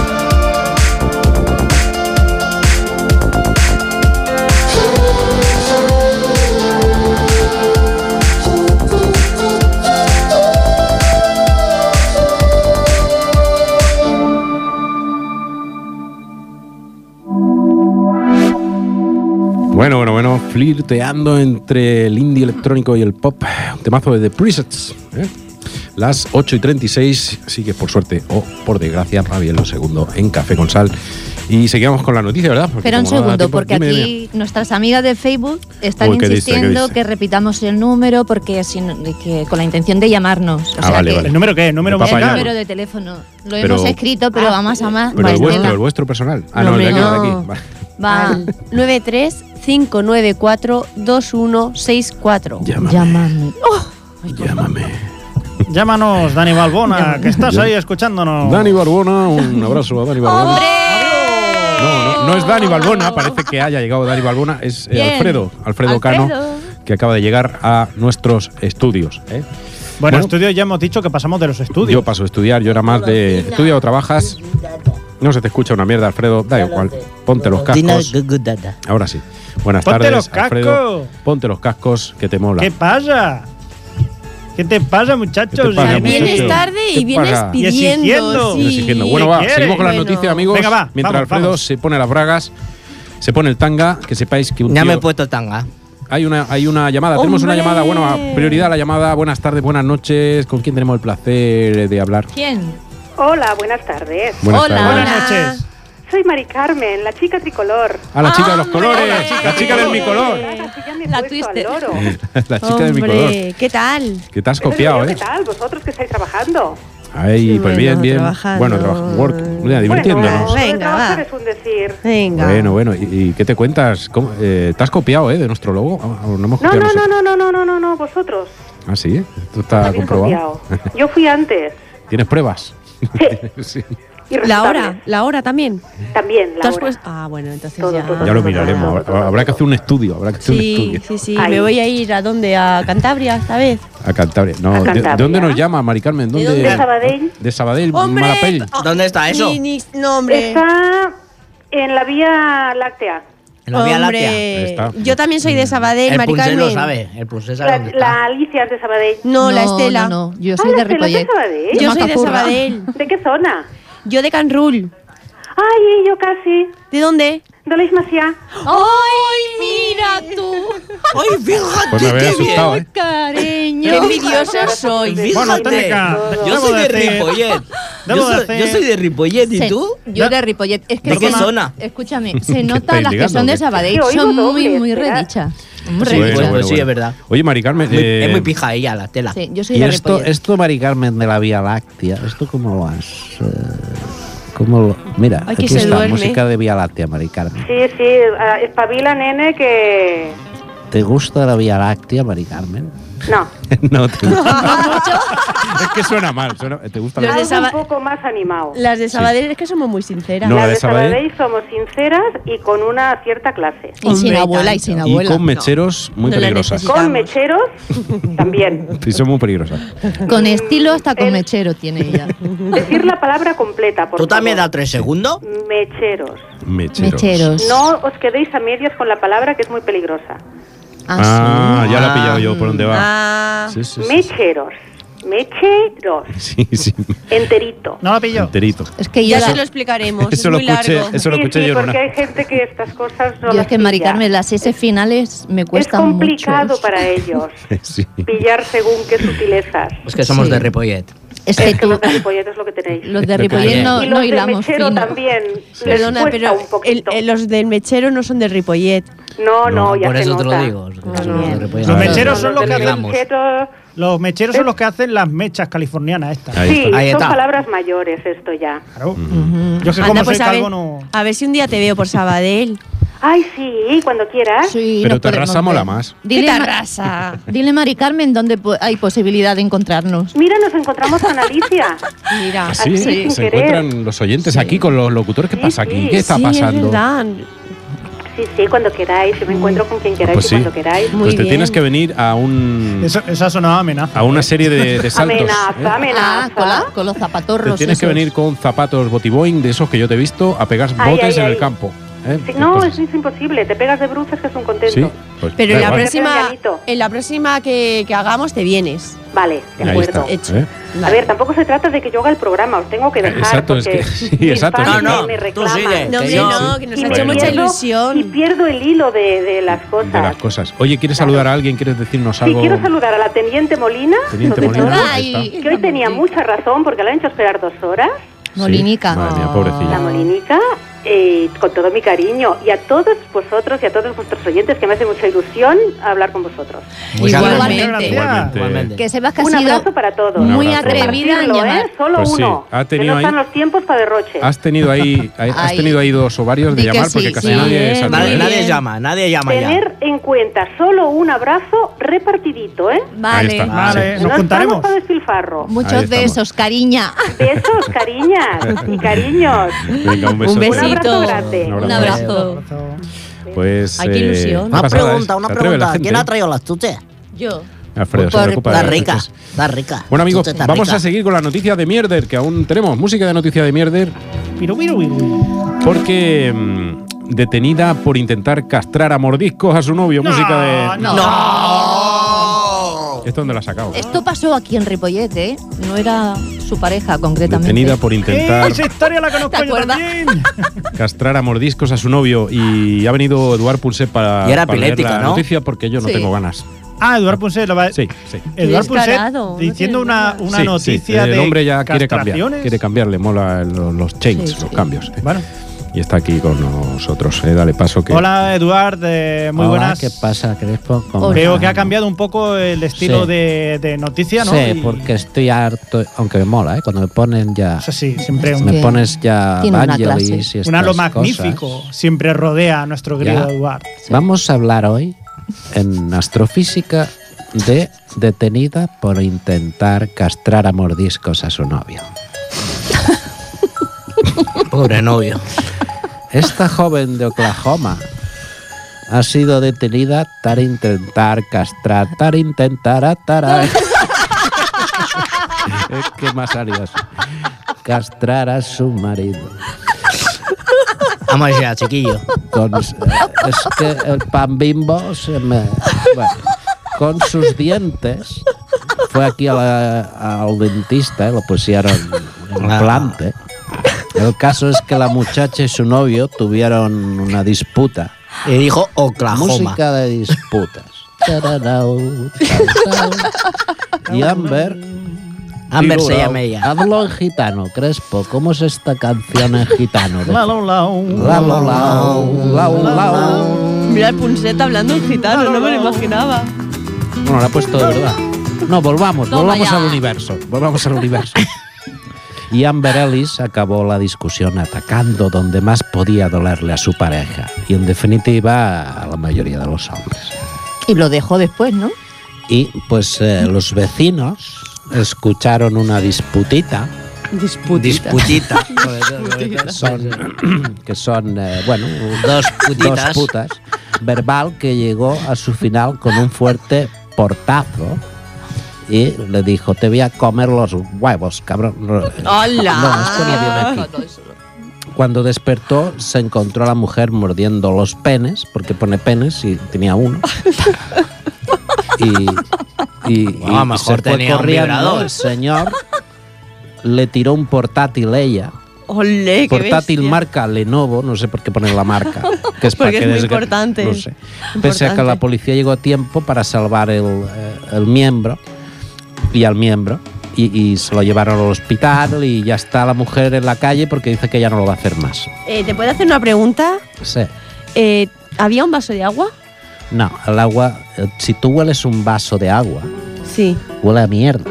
Bueno, flirteando entre el indie electrónico y el pop, un temazo de The Presets, Las 8:36, sí que por suerte o por desgracia va bien lo segundo en Café con Sal. Y seguimos con la noticia, ¿verdad? Porque Espera un como no da segundo, tiempo- porque dime, aquí dime. nuestras amigas de Facebook están Uy, ¿qué dice? insistiendo ¿Qué dice? que repitamos el número porque que con la intención de llamarnos. O sea Vale, que vale. ¿El número qué? ¿El número De Papá el musical? número de teléfono. Lo Pero- hemos escrito, pero vamos a más. Pero Bueno. el vuestro personal. Ah, No, no, el de aquí, hombre, el de no. aquí. Vale. Va. Al 935942164. Llámame. Llámame. Llámanos, Dani Balbona, que estás ahí escuchándonos. Dani Barbona, un abrazo a Dani Barbona. No es Dani Balbona, parece que haya llegado Dani Balbona, es Bien. Alfredo Cano, que acaba de llegar a nuestros estudios. Bueno, estudios ya hemos dicho que pasamos de los estudios. Yo paso a estudiar, yo era más de estudia o trabajas. No se te escucha una mierda, Alfredo, da igual. Ponte los cascos. Ahora sí. Buenas Ponte tardes, los cascos. Alfredo. Ponte los cascos que te mola. ¿Qué pasa? ¿Qué te pasa, muchachos? ¿Qué te pasa, Ya muchacho? Vienes tarde ¿Qué y vienes pasa? Y exigiendo. pidiendo. Estoy exigiendo. Bueno, ¿Qué va, quieres? seguimos con las Bueno. noticias, amigos. Venga, va, Mientras vamos, Alfredo vamos. se pone las bragas, se pone el tanga, que sepáis que un Ya tío- me he puesto tanga. Hay una llamada, tenemos una ¡Hombre! llamada, bueno, a prioridad a la llamada. Buenas tardes, buenas noches. ¿Con quién tenemos el placer de hablar? ¿Quién? Hola, buenas tardes. Buenas Hola. tardes. Buenas noches. Soy Mari Carmen, la chica tricolor. A la chica de los colores, ¡Hombre! la chica del mi color. Ahora que ya me he La puesto al Twister. loro. La chica del mi color. Hombre, ¿qué tal? Que te has Eso copiado, digo, ¿eh? ¿Qué tal? ¿Vosotros que estáis trabajando? Ahí, pues Bueno, bien, bien. trabajando. Bueno, mira, divirtiéndonos. Bueno, Venga, trabajar va. es un decir. Venga. Bueno, ¿y qué te cuentas? ¿Cómo, te has copiado, de nuestro logo? ¿O no hemos No, copiado no, nosotros? no, vosotros. Ah, sí, esto está Habéis comprobado. copiado. Yo fui antes. ¿Tienes pruebas? Sí. Sí. Irrefutables. La hora también. También, la ¿Tú has hora. puesto? Ah, bueno, entonces Todo, ya. todo. Ya lo miraremos. Habrá que hacer un estudio. Habrá que hacer un Sí, estudio. sí. Ahí. Me voy a ir a dónde? ¿A Cantabria esta vez? A Cantabria. No, A Cantabria. ¿de dónde nos llama, Mari Carmen? ¿Dónde? dónde? De Sabadell. De Sabadell, ¡Hombre! Malapell. ¿Dónde está eso? No, hombre. Está en la Vía Láctea. En la Vía Hombre, Láctea. Está. yo también soy de Sabadell, El Mari Punset lo Carmen. sabe. El Punset sabe dónde está. La Alicia es de Sabadell. No, la Estela. No, yo soy Ah, de la Estela es de Ripollet. Sabadell. Yo soy de Macapurra. Sabadell. ¿De qué zona? Yo de Canrul. Ay, yo casi. ¿De dónde? De l'Eix Macià. ¡Ay, mira tú! ¡Ay, fíjate! Pues me había qué asustado, bien! ¿eh? Cariño. Qué envidioso soy. Bueno, Fíjate. técnica, Yo debo soy de decir- Ripollet. debo Yo decir- soy de Ripollet. ¿Y Sí, tú? Yo de Ripollet. Es que ¿De qué se- zona? Escúchame, se nota estáis las que ligando, son o de qué? Sabadell. Sí, oigo Son muy, doble, muy espera. redichas. Muy Bueno, redichas. Pues sí, es verdad. Oye, Mari Carmen. Es muy pija ella, la tela. Sí, yo soy Y de esto, Ripollet. Mari Carmen, de la Vía Láctea, ¿esto cómo lo has...? Mira, Ay, que aquí se está, duerme. música de Vía Láctea, Mari Carmen. Sí, espabila, nene, que... ¿Te gusta la Vía Láctea, Mari Carmen? No, No, te es que suena mal. ¿Te gusta Los la de algo Saba- un poco más animado. Las de Sabadell es que somos muy sinceras. No, la Las de de Sabadell. Sabadell somos sinceras y con una cierta clase. Y sin Hombre, abuela y tanto. sin Y abuela. con mecheros muy No la peligrosas. necesito. Con mecheros también. Sí, son muy peligrosas. Con estilo hasta con El- mechero tiene ella. Decir la palabra completa, por ¿Tú también favor. das 3 segundos? Mecheros. Mecheros. Mecheros. No os quedéis a medias con la palabra que es muy peligrosa. Ah, ya la he Ah. pillado yo por dónde va. Ah, Sí, sí, sí. Mecheros. Mecheros. Sí, sí. Enterito. No la pillo. Enterito. Es que yo, ya la- se lo explicaremos. Eso es lo muy escuché, largo. eso lo Sí, escuché sí, yo en porque una. hay gente que estas cosas no yo las es que, Mari pilla. Carmen, las S finales me Es cuestan complicado mucho. para ellos Sí. pillar según qué sutilezas. Es que somos Sí. de Ripollet. Es que Es que tú, los de Ripollet es lo que tenéis. los de Ripollet no, Y no los de hilamos Mechero fino. también. Les Perdona, cuesta pero un poquito. los del mechero no son de Ripollet. No, ya por se eso te nota. lo digo. es que somos de Bien. Ripollet. Los Ah, mecheros son los que de hacen. Mechero- Los mecheros son los que hacen las mechas californianas estas. Ahí Sí, está. Ahí son está. palabras mayores esto ya. Claro. Yo que Anda, como pues soy a ver, calvo no. a ver si un día te veo por Sabadell. Ay, sí, cuando quieras. Sí, Pero nos Terrassa podemos mola ver. más. ¿Qué Dile, te Ma- arrasa? dile, Mari Carmen, dónde hay posibilidad de encontrarnos. Mira, nos encontramos con Alicia. Mira. Así Así, sin se querer. encuentran los oyentes aquí con los locutores. ¿Qué Sí, pasa aquí? sí. ¿Qué está sí, pasando? es verdad. Sí, cuando queráis. Yo me encuentro con quien queráis Pues y sí. cuando queráis. Muy Pues te bien. tienes que venir a un Esa sonaba amenaza. a una serie de saltos. Amenaza, ¿eh? amenaza. Ah, con los Te zapatorros. tienes que esos. venir con zapatos botiboing de esos que yo te he visto a pegar Ay, botes ay, en el ay. campo. ¿eh? Sí, no, Entonces, es imposible. Te pegas de bruces que es un contento. sí, pues Pero da en la igual. próxima, Llanito. en la próxima que hagamos te vienes. Vale, de Ahí acuerdo. está, Hecho. ¿eh? A ver, tampoco se trata de que yo haga el programa, os tengo que dejar. Exacto, es porque que- sí, mis exacto. fans No, me tú reclaman. sigue. No, hombre, yo- no, que nos Y ha me hecho mucha pierdo- ilusión. Y pierdo el hilo de las cosas. De las cosas. Oye, ¿quieres Claro. saludar a alguien? ¿Quieres decirnos Sí, algo? quiero saludar a la Teniente Molina, Teniente sobre Molina, todo, ahí está. que hoy tenía mucha razón porque la han hecho esperar 2 horas. Molinica. Sí. Madre mía, La pobrecilla. Molinica, con todo mi cariño. Y a todos vosotros y a todos vuestros oyentes, que me hace mucha ilusión hablar con vosotros. Igualmente. Que sepas que Un has sido abrazo para todos. muy atrevida en llamar. Solo Pues sí, uno. ha Que tenido no ahí- están los tiempos para derroche. Has tenido ahí 2 ovarios de Di que llamar sí, porque casi sí. nadie se atreve. Nadie llama ya. Tener en cuenta solo un abrazo repartidito, ¿eh? Ahí está. Vale, Sí. nos No contaremos. estamos para despilfarro. Ahí muchos de estamos. esos, cariña. Besos, cariñas y cariños. Venga, un beso. Un besito. Un abrazo grande. Un abrazo. Pues. Ay, qué ilusión. qué Una pasada, pregunta, ¿eh? una Se atreve la pregunta. gente, ¿Quién ¿eh? ha traído las chuches? Yo. Alfredo, se Por- preocupa de Está las rica, chuches. está rica. Bueno, amigos, Chuche está vamos rica. a seguir con la noticia de Mierder, que aún tenemos música de noticia de Mierder, porque detenida por intentar castrar a mordiscos a su novio. Música de. ¿Esto dónde la ha sacado? Esto pasó aquí en Ripollet, ¿eh? No era su pareja concretamente. Detenida por intentar Esa historia la conozco ¿Te yo acuerdas? también. castrar a mordiscos a su novio, y ha venido Eduard Pulset para, Y era para leer epilética, la ¿no? noticia porque yo no Sí. tengo ganas. Eduard Punset lo va a... Sí, sí. Eduard Qué descarado, Punset no diciendo tiene una nada. Sí, noticia sí. de El hombre ya quiere cambiar, castraciones. le mola los changes, Sí, los sí. cambios. Bueno, Y está aquí con nosotros. Dale paso que. hola Eduard, muy Hola, buenas. ¿qué pasa, Crespo? ¿Cómo Veo estás? que ha cambiado un poco el estilo Sí. de noticia, ¿no? Sí, Y- porque estoy harto, aunque me mola, ¿eh? Cuando me ponen ya... Eso sí, siempre Es un, Me que pones ya tiene una Vangelis clase. y estas un halo cosas. magnífico. Siempre rodea a nuestro querido Ya. Eduard. Vamos a hablar hoy en astrofísica de detenida por intentar castrar a mordiscos a su novio. Pobre novio. Esta joven de Oklahoma ha sido detenida para intentar castrar, es que más salió así. Castrar a su marido. Vamos allá, chiquillo. Es que el pan Bimbo se me... Bueno, con sus dientes fue aquí al dentista, lo pusieron en implante. El caso es que la muchacha y su novio tuvieron una disputa. Y dijo Oklahoma. Música de disputas. Tararau, tararau. Y Amber Amber se llama ella. hazlo en gitano, Crespo. ¿Cómo es esta canción en gitano? Lau, lau. Lau, lau, lau, lau. Mira el Punset hablando en gitano, no me lo imaginaba. Bueno, lo ha puesto de verdad. No, volvamos Toma ya. al universo. Volvamos al universo. Y Amber Ellis acabó la discusión atacando donde más podía dolerle a su pareja. Y en definitiva a la mayoría de los hombres. Y lo dejó después, ¿no? Y pues los vecinos escucharon una disputita. Disputita. Disputita. Que son bueno, Dos putitas. dos putas. Verbal que llegó a su final con un fuerte portazo. Y le dijo, te voy a comer los huevos, cabrón. ¡Hola! No, esto no viene aquí. Cuando despertó, se encontró a la mujer mordiendo los penes, porque pone penes y tenía uno. Y Mejor se fue tenía un corriendo. vibrador. El señor le tiró un portátil ella. ¡Olé, qué Portátil bestia! marca Lenovo, no sé por qué poner la marca. Que es para Porque que es muy desgra- importante. No sé. Pese a que Importante. la policía llegó a tiempo para salvar el miembro y al miembro. Y se lo llevaron al hospital y ya está la mujer en la calle porque dice que ya no lo va a hacer más. ¿Te puedo hacer una pregunta? Sí. ¿Había un vaso de agua? No, el agua, si tú hueles un vaso de agua, Sí. huele a mierda.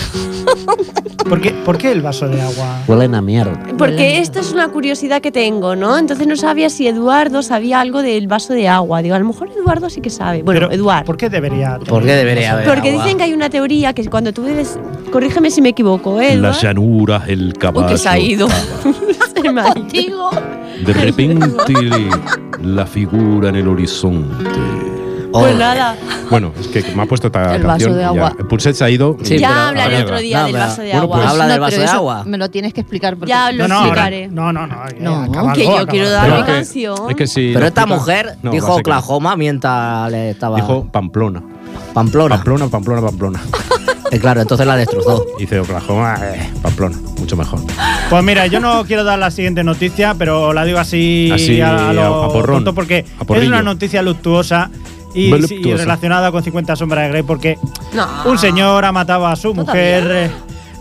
¿Por qué el vaso de agua? Huelen a mierda. Porque esto es una curiosidad que tengo, ¿no? Entonces no sabía si Eduardo sabía algo del vaso de agua. Digo, a lo mejor Eduardo sí que sabe. Bueno, Pero, Eduardo. ¿por qué debería? ¿Por qué debería haber Porque agua? dicen que hay una teoría que cuando tú bebes... Corrígeme si me equivoco, ¿eh, La Eduard? llanura, el caballo. Uy, que se ha ido. Se me ha ido. De repente la figura en el horizonte. Pues nada. Bueno, es que me ha puesto esta El vaso canción. de y ya. agua. El Pulset se ha ido. Sí, Ya pero- hablaré a la otro mierda. día No, del pero- vaso de bueno, agua. pues habla del No, vaso pero de eso agua. Me lo tienes que explicar porque Ya lo No, ahora. explicaré. No. No, Que yo quiero dar Pero mi es que- canción. Es que si Pero lo esta explica- mujer No, dijo va a ser que no. Oklahoma mientras le estaba... Dijo Pamplona. Pamplona. Pamplona. Claro, entonces la destrozó. Dice Oklahoma, Pamplona, mucho mejor. Pues mira, yo no quiero dar la siguiente noticia, pero la digo así, Así, a lo a porrón, tonto porque a porrillo. es una noticia luctuosa y Voluptuosa. relacionada con 50 sombras de Grey porque No. un señor ha matado a su mujer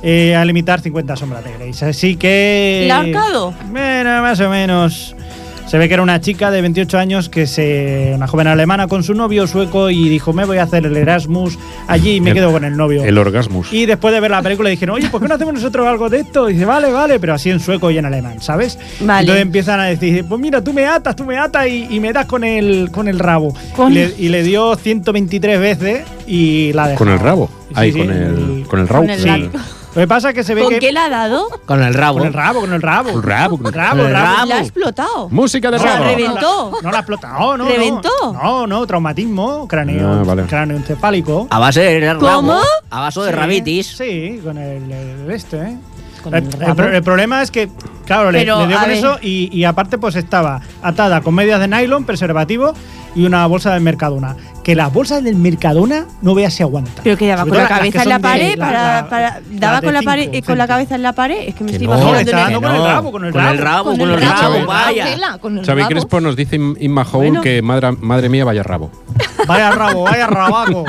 al imitar 50 sombras de Grey. Así que... ¿La ha ahorcado? Bueno, más o menos. Se ve que era una chica de 28 años, una joven alemana con su novio sueco, y dijo, me voy a hacer el Erasmus allí y me quedo con el novio. El orgasmus. Y después de ver la película dijeron, oye, ¿por qué no hacemos nosotros algo de esto? Y dice, vale, pero así en sueco y en alemán, ¿sabes? Vale. Entonces empiezan a decir, pues mira, tú me atas y me das con el rabo. Y le dio 123 veces y la dejó. ¿Con el rabo? Sí, Ahí, sí, con el rabo. Con el Sí. látigo. Lo que pasa es que se ve ¿Con que... qué le ha dado? Con el rabo. Con el rabo. El rabo. Rabo. La ha explotado. Música de O sea, rabo. reventó. No la ha explotado, no. ¿Reventó? No, traumatismo Ah, vale. cráneoencefálico. A base de rabo. ¿Cómo? A base de Sí, rabitis. Sí, con el ¿eh? Con el rabo. El problema es que, claro, le Pero, dio a con ver. eso y aparte pues estaba atada con medias de nylon, preservativo y una bolsa del Mercadona. Que las bolsas del Mercadona no veas si aguanta. Pero que daba Sobre con la todo las que cabeza en la son de- pared, daba las de con la 5 pared, con la cabeza en la pared. Es que me estoy no, No, imaginando. está dando que con el no. rabo. Con el rabo. Xavi. Vaya. Con el Xavi rabo. Crespo nos dice Inma Howl Bueno. que madre mía, vaya rabo. Vaya rabaco.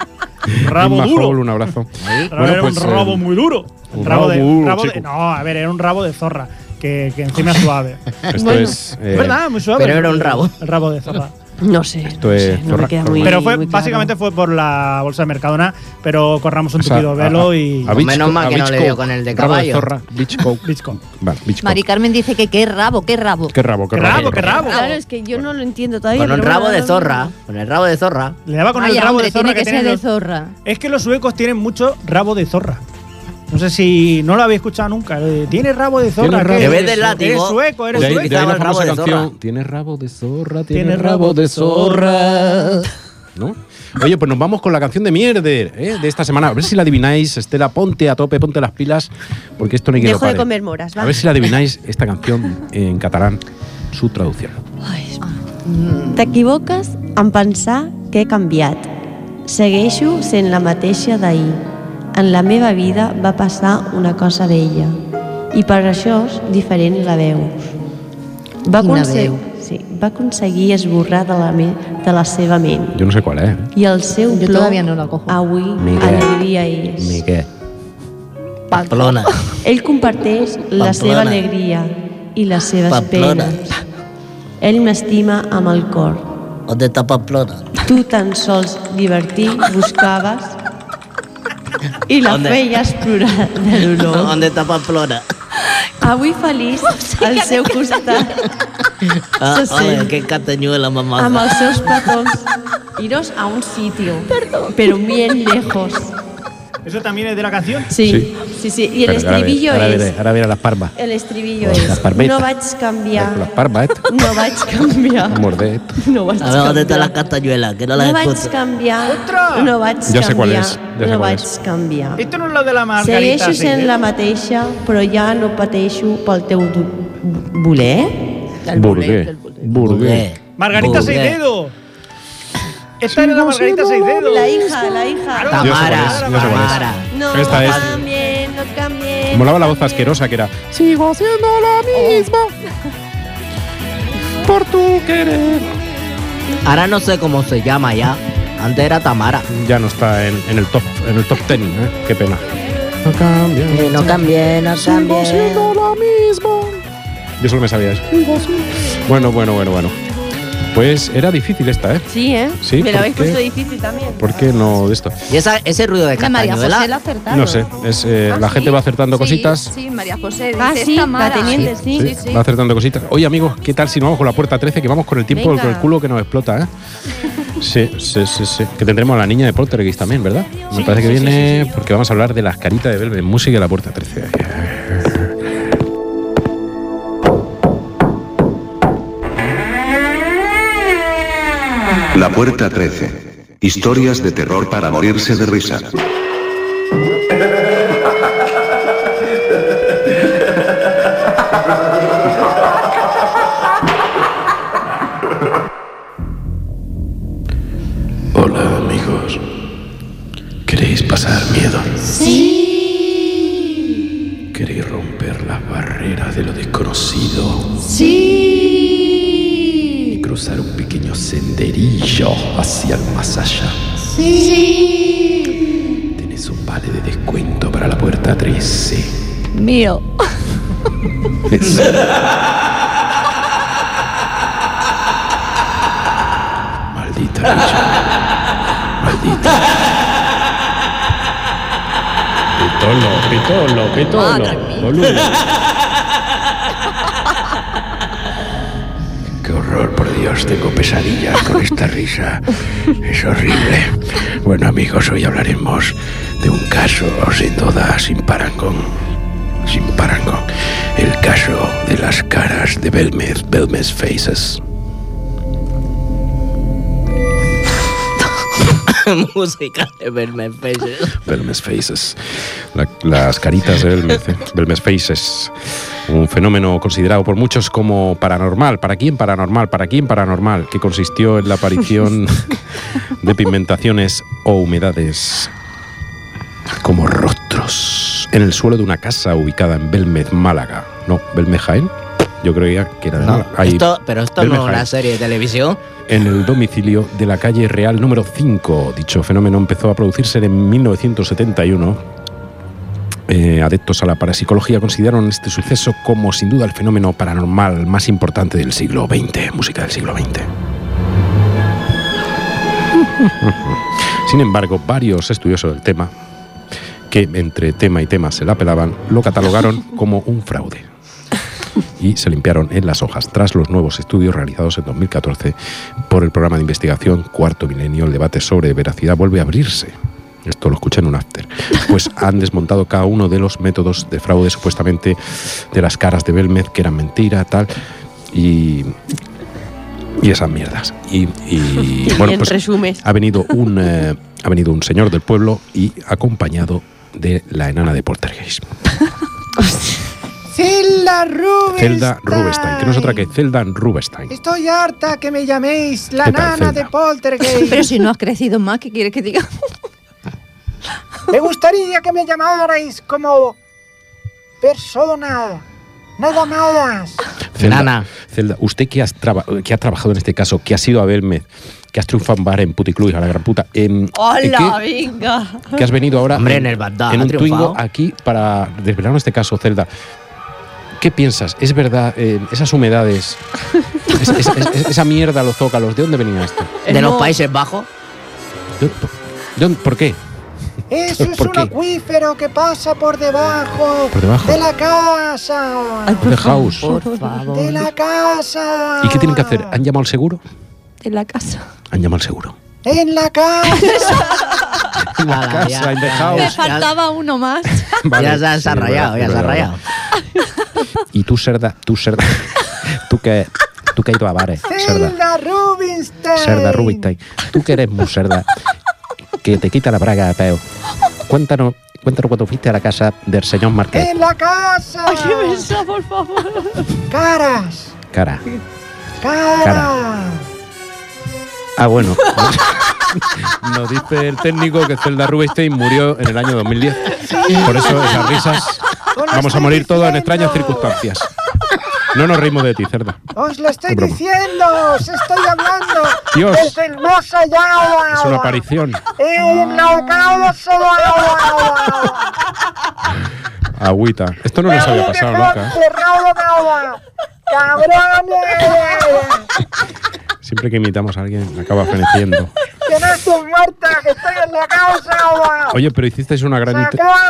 Rabo Inma duro. Howl, un abrazo. Era un rabo muy duro. un rabo muy duro, chico. No, a ver, era un rabo de zorra. Que encima es suave. Esto Bueno. es. Es verdad, muy suave. pero era un rabo. El rabo de zorra. No sé. Esto es no me queda muy Pero fue muy claro. básicamente fue por la bolsa de Mercadona, pero corramos un tupido velo y. a Beach Menos Co- mal a que no Beach le Co- dio con el de rabo caballo. zorra, Beach Coke. Bitcoin. Vale, Beach Coke. Mari Carmen dice que qué rabo. Qué rabo, qué rabo. Qué rabo. Claro, es que yo no lo entiendo todavía. Con un pero rabo bueno, de no- zorra. Con el rabo de zorra. Le daba con el Vaya, rabo hombre, de zorra tiene que ser tienen de los- zorra. Es que los suecos tienen mucho rabo de zorra. No sé si no lo habéis escuchado nunca. Tiene rabo de zorra. Tiene rabo ¿qué de eres? del látigo. Eres sueco, eres De ahí, sueco. de ahí la el rabo famosa de canción. zorra. Tiene rabo de zorra, Tiene tiene rabo de zorra. ¿No? Oye, pues nos vamos con la canción de Mierder, de esta semana. A ver si la adivináis. Estela, ponte a tope, ponte las pilas, porque esto no hay que Dejo lo de pare. comer moras, A va. ver si la adivináis esta canción en catalán, su traducción. T'equivoques en pensar que he canviat. Segueixo sent la mateixa d'ahir. En la meva vida va passar una cosa bella i per això és diferent la veus. Va, Quina veu. va aconseguir esborrar de la seva ment Yo no sé cuál es. i el seu Jo plor todavía no la cojo. avui Miguel. alegria és. Miguel. Pamplona. Ell comparteix la Pamplona. seva alegria i les seves Pamplona. penes. Ell m'estima amb el cor. ¿Dónde está Pamplona? Tu tan sols divertir buscaves i la ¿Dónde? feies plorar de dolor. ¿Dónde está Pamplona? Avui feliç al seu costat se Oye, sent qué castañuela, mamá. amb els seus petons iros a un sitio, pero bien lejos. ¿Eso también es de la canción? Sí, sí. Y el estribillo es... Ahora viene las parvas. El estribillo Las es... parvetas. No vaig canviar. Las parvas, No vaig canviar. Mordet. No vaig A ver, ¿dónde están las canviar. castañuelas? Que no las No vaig escucho. canviar. Otra. No vaig Ja sé qual canviar. és, ja sé No qual vaig és. canviar. Esto no es lo de la Margarita. Segueixo sent la mateixa, però ja no pateixo pel teu voler. Burgué. Burgué. Margarita Burgué. Seidedo. Esta era la Margarita Seidedo. La hija. Yo sé cuál es, yo sé cuál es. Tamara. No Esta es. cambien, no cambien. Molaba la voz asquerosa que era. Sigo siendo lo mismo. Por tu querer. Ahora no sé cómo se llama ya. Antes era Tamara. Ya no está en el top 10, Qué pena. No cambia. No cambie, no Sigo siendo lo mismo. Yo solo me sabía eso. Sigo siendo. Bueno. Pues era difícil esta, ¿eh? Sí, ¿eh? Sí, Me ¿por la habéis qué? puesto difícil también. ¿Por qué no de esto? Y ese ruido de María José la ha castañuela. acertado. No sé, es la Ah, gente sí. va acertando Sí, cositas. Sí, María José. Ah, dice, sí, esta Mara. la teniente, sí. Sí, va acertando cositas. Oye, amigos, ¿qué tal si nos vamos con la puerta 13? Que vamos con el tiempo Venga. con el culo que nos explota, ¿eh? Sí. Que tendremos a la niña de Poltergeist también, ¿verdad? Me parece que viene porque vamos a hablar de las caritas de Velvet Música de la puerta 13. La puerta 13. Historias de terror para morirse de risa. Hola, amigos. ¿Queréis pasar miedo? Sí. ¿Queréis romper las barreras de lo desconocido? Sí. Y cruzar un pequeño senderillo hacia el más allá. Sí. ¿Tenés un vale de descuento para la puerta 13. Mío. Maldita Richard. Maldita. Pitolo. Boludo. Qué horror, por Dios, tengo pesadillas con esta risa. Es horrible. Bueno, amigos, hoy hablaremos de un caso sin duda, sin parangón. El caso de las caras de Belmez Faces. Música de Belmez Faces. Belmez Faces. Las caritas de Belmez Faces. Un fenómeno considerado por muchos como paranormal. ¿Para quién paranormal? ¿Para quién paranormal? Que consistió en la aparición de pigmentaciones o humedades como rostros en el suelo de una casa ubicada en Belmez, Málaga. No, Belmez, Jaén. Yo creía que era de Málaga. Pero esto no es una serie de televisión. En el domicilio de la calle Real número 5. Dicho fenómeno empezó a producirse en 1971. Adeptos a la parapsicología consideraron este suceso como sin duda el fenómeno paranormal más importante del siglo XX. Música del siglo XX. Sin embargo, varios estudiosos del tema, que entre tema y tema se la pelaban, lo catalogaron como un fraude y se limpiaron en las hojas. Tras los nuevos estudios realizados en 2014 por el programa de investigación Cuarto Milenio, el debate sobre veracidad vuelve a abrirse. Esto lo escuché en un after. Pues han desmontado cada uno de los métodos de fraude supuestamente de las caras de Belmez, que eran mentira, tal, y esas mierdas. Y bueno, pues resumes. ha venido un señor del pueblo y acompañado de la enana de Poltergeist. Zelda Rubinstein, que no es otra que Zelda Rubinstein. Estoy harta que me llaméis la ¿Qué tal, nana Zelda? de Poltergeist. Pero si no has crecido más, ¿qué quieres que diga? Me gustaría que me llamarais como persona, nada más. Nana. Zelda, usted que ha trabajado en este caso, que ha sido a Belmez, que has triunfado en bar en Puticlub, a la gran puta. ¡Hola, venga! Que has venido ahora Hombre, en el Bagdad, en ha un triunfado. Twingo aquí para desvelarnos este caso, Zelda. ¿Qué piensas? ¿Es verdad esas humedades, esa mierda a los zócalos, de dónde venía esto? ¿De los Países Bajos? ¿Por qué? Eso es ¿Por un qué? acuífero que pasa por debajo, ¿Por debajo? de la casa. The house. Por favor. De la casa. ¿Y qué tienen que hacer? ¿Han llamado al seguro? De la casa. Han llamado al seguro. En la casa. En la Ala, casa, ya, en the ya, house. Me faltaba uno más. Vale, Ya se ha sí, rayado, ya se ha verdad. rayado. Y tú, Cerda, tú que has ido a bares, Cerda. Cerda Rubinstein. Tú que eres muy cerda, que te quita la braga de peo. Cuéntanos cuando fuiste a la casa del señor Marqués. En la casa. Ay, qué besa, por favor. Caras. Cara. Cara. Ah, bueno. Nos dice el técnico que Zelda Rubinstein murió en el año 2010. Por eso esas risas. Vamos a morir todos en extrañas circunstancias. No nos reímos de ti, Cerda. Os lo estoy Es broma. diciendo. Os estoy hablando. Dios. Desde el más allá. Es una aparición. En la casa. Agüita. Esto no nos había pasado nunca. ¡Cabrones! Siempre que imitamos a alguien acaba feneciendo. ¡Que no estoy muerta! ¡Que estoy en la casa! Oye, pero hicisteis una gran...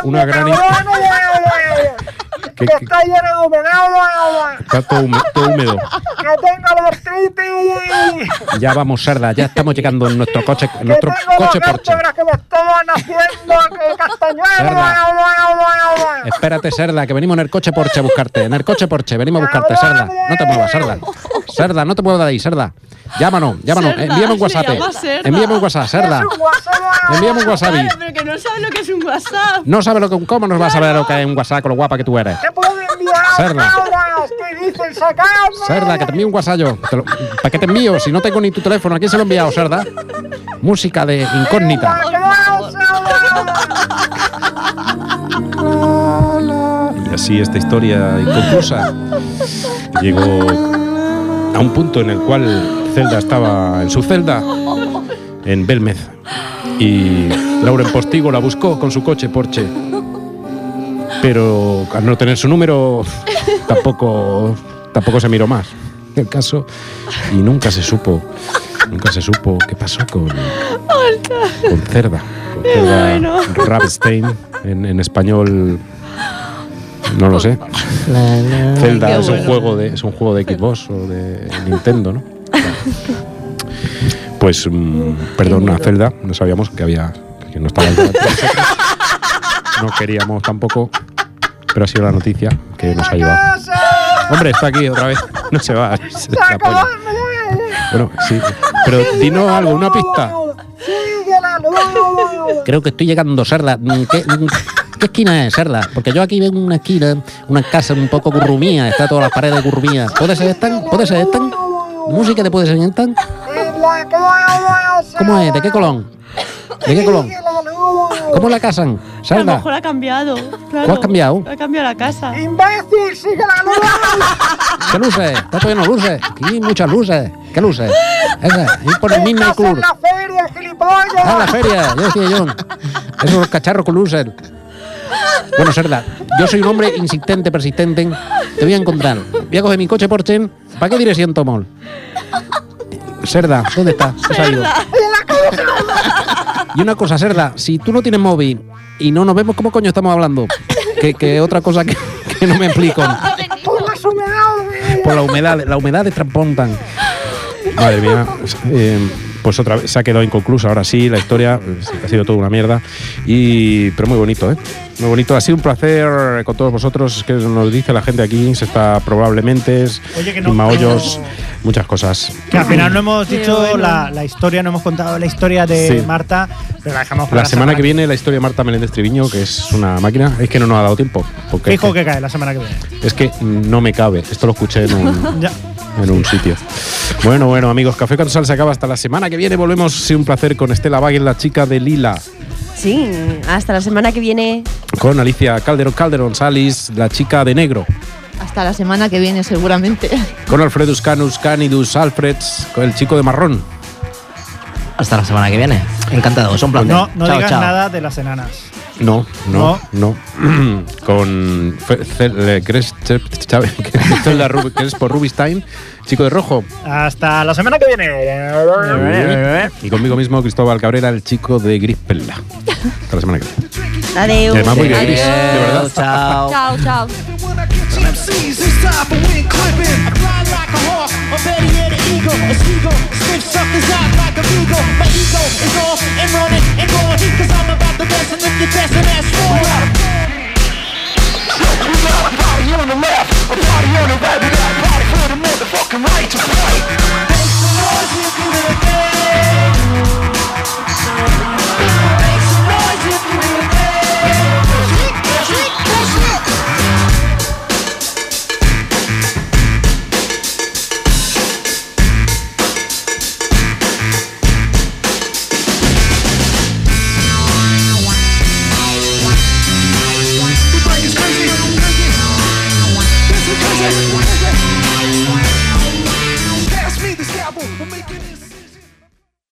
¡Que está lleno de humedad! Está todo húmedo. ¡Que tengo la artritis! Ya vamos, Cerda, ya estamos llegando en nuestro coche, ¡Que tengo Porsche. vértebras que me estaban haciendo castañuelas! Espérate, Cerda, que venimos en el coche Porsche a buscarte. En el coche Porsche, venimos a buscarte, Cerda. No te muevas, Cerda. Cerda, no te muevas de ahí, Cerda. Llámanos. Cerda, Envíame un WhatsApp. se llama Cerda. Envíame un WhatsApp, Cerda. Envíame un WhatsApp. Vale, pero que no sabes lo que es un WhatsApp. No sabes ¿cómo nos vas a saber lo que es un WhatsApp con lo guapa que tú eres? ¡Te puedo enviar Cerda. cabras que dicen sacarme! Cerda, que te envío un WhatsApp yo. ¿Para qué te envío? Si no tengo ni tu teléfono, ¿a quién se lo he enviado, Cerda? Música de incógnita. Y así esta historia inconclusa llegó a un punto en el cual Zelda estaba en su celda en Belmez Y Lauren Postigo la buscó con su coche Porsche. Pero al no tener su número, tampoco se miró más el caso. Y nunca se supo qué pasó con Cerda. Con Cerda Rabstein, en español, no lo sé. Zelda es un juego de Xbox o de Nintendo, ¿no? Pues, perdón, a Zelda, no sabíamos que no estaba entre nosotros. No queríamos tampoco, pero ha sido la noticia que nos ha llevado. Hombre, está aquí otra vez. No se va. Se la polla. Bueno, sí. Pero dinos algo, una pista. Creo que estoy llegando, Cerda. ¿Qué esquina es, Cerda? Porque yo aquí veo una esquina, una casa un poco currumía, está todas las paredes currumías. ¿Puede ser esta? ¿Música de puede ser esta? ¿Cómo es? ¿De qué colón? ¿Cómo la casan? A lo mejor ha cambiado. Claro. ¿Cuál ha cambiado? Ha cambiado la casa. ¡Imbécil! ¡Sigue la luz! ¿Qué luces? Está todavía no luces. Aquí hay muchas luces. ¿Qué luces? Esa. Y por el Midnight Club. ¡La feria, gilipollas! Ah, la feria. Yo decía yo. Esos cacharros con luces. Bueno, Cerda, yo soy un hombre insistente, persistente. Te voy a encontrar. Voy a coger mi coche Porsche. ¿Para qué dirección tomo? Cerda, ¿dónde está? Se ha ido. Y una cosa, Cerda, si tú no tienes móvil y no nos vemos, ¿cómo coño estamos hablando? Que otra cosa que no me explico. Por las humedades. Por la humedad de Trampontan. Madre mía. Pues otra vez se ha quedado inconclusa. Ahora sí, la historia ha sido toda una mierda. Pero muy bonito, ¿eh? Muy bonito. Ha sido un placer con todos vosotros. Es que nos dice la gente aquí, se está probablemente, Hoyos, muchas cosas. Que al final no hemos dicho la historia, no hemos contado la historia de Marta, pero la dejamos para la semana que viene. La historia de Marta Meléndez Triviño, que es una máquina. Es que no nos ha dado tiempo. Fijo que cae la semana que viene. Es que no me cabe. Esto lo escuché en un sitio. Bueno, amigos, Café con Sal se acaba hasta la semana que viene. Volvemos, sí, un placer con Estela Bagel, la chica de Lila. Sí, hasta la semana que viene. Con Alicia Calderón Salis, la chica de negro. Hasta la semana que viene, seguramente. Con Alfredus Canus Canidus Alfreds, con el chico de marrón. Hasta la semana que viene. Encantado, es un placer. No chao, digas chao. nada de las enanas. No. Con Crespo Rubinstein, chico de rojo. Hasta la semana que viene. Y conmigo mismo, Cristóbal Cabrera, el chico de gris perla. Hasta la semana que viene. Adiós. Además, muy bien gris, de verdad. Chao. Chao. And running and going, 'cause I'm about the best, and if you're testing, that's wrong.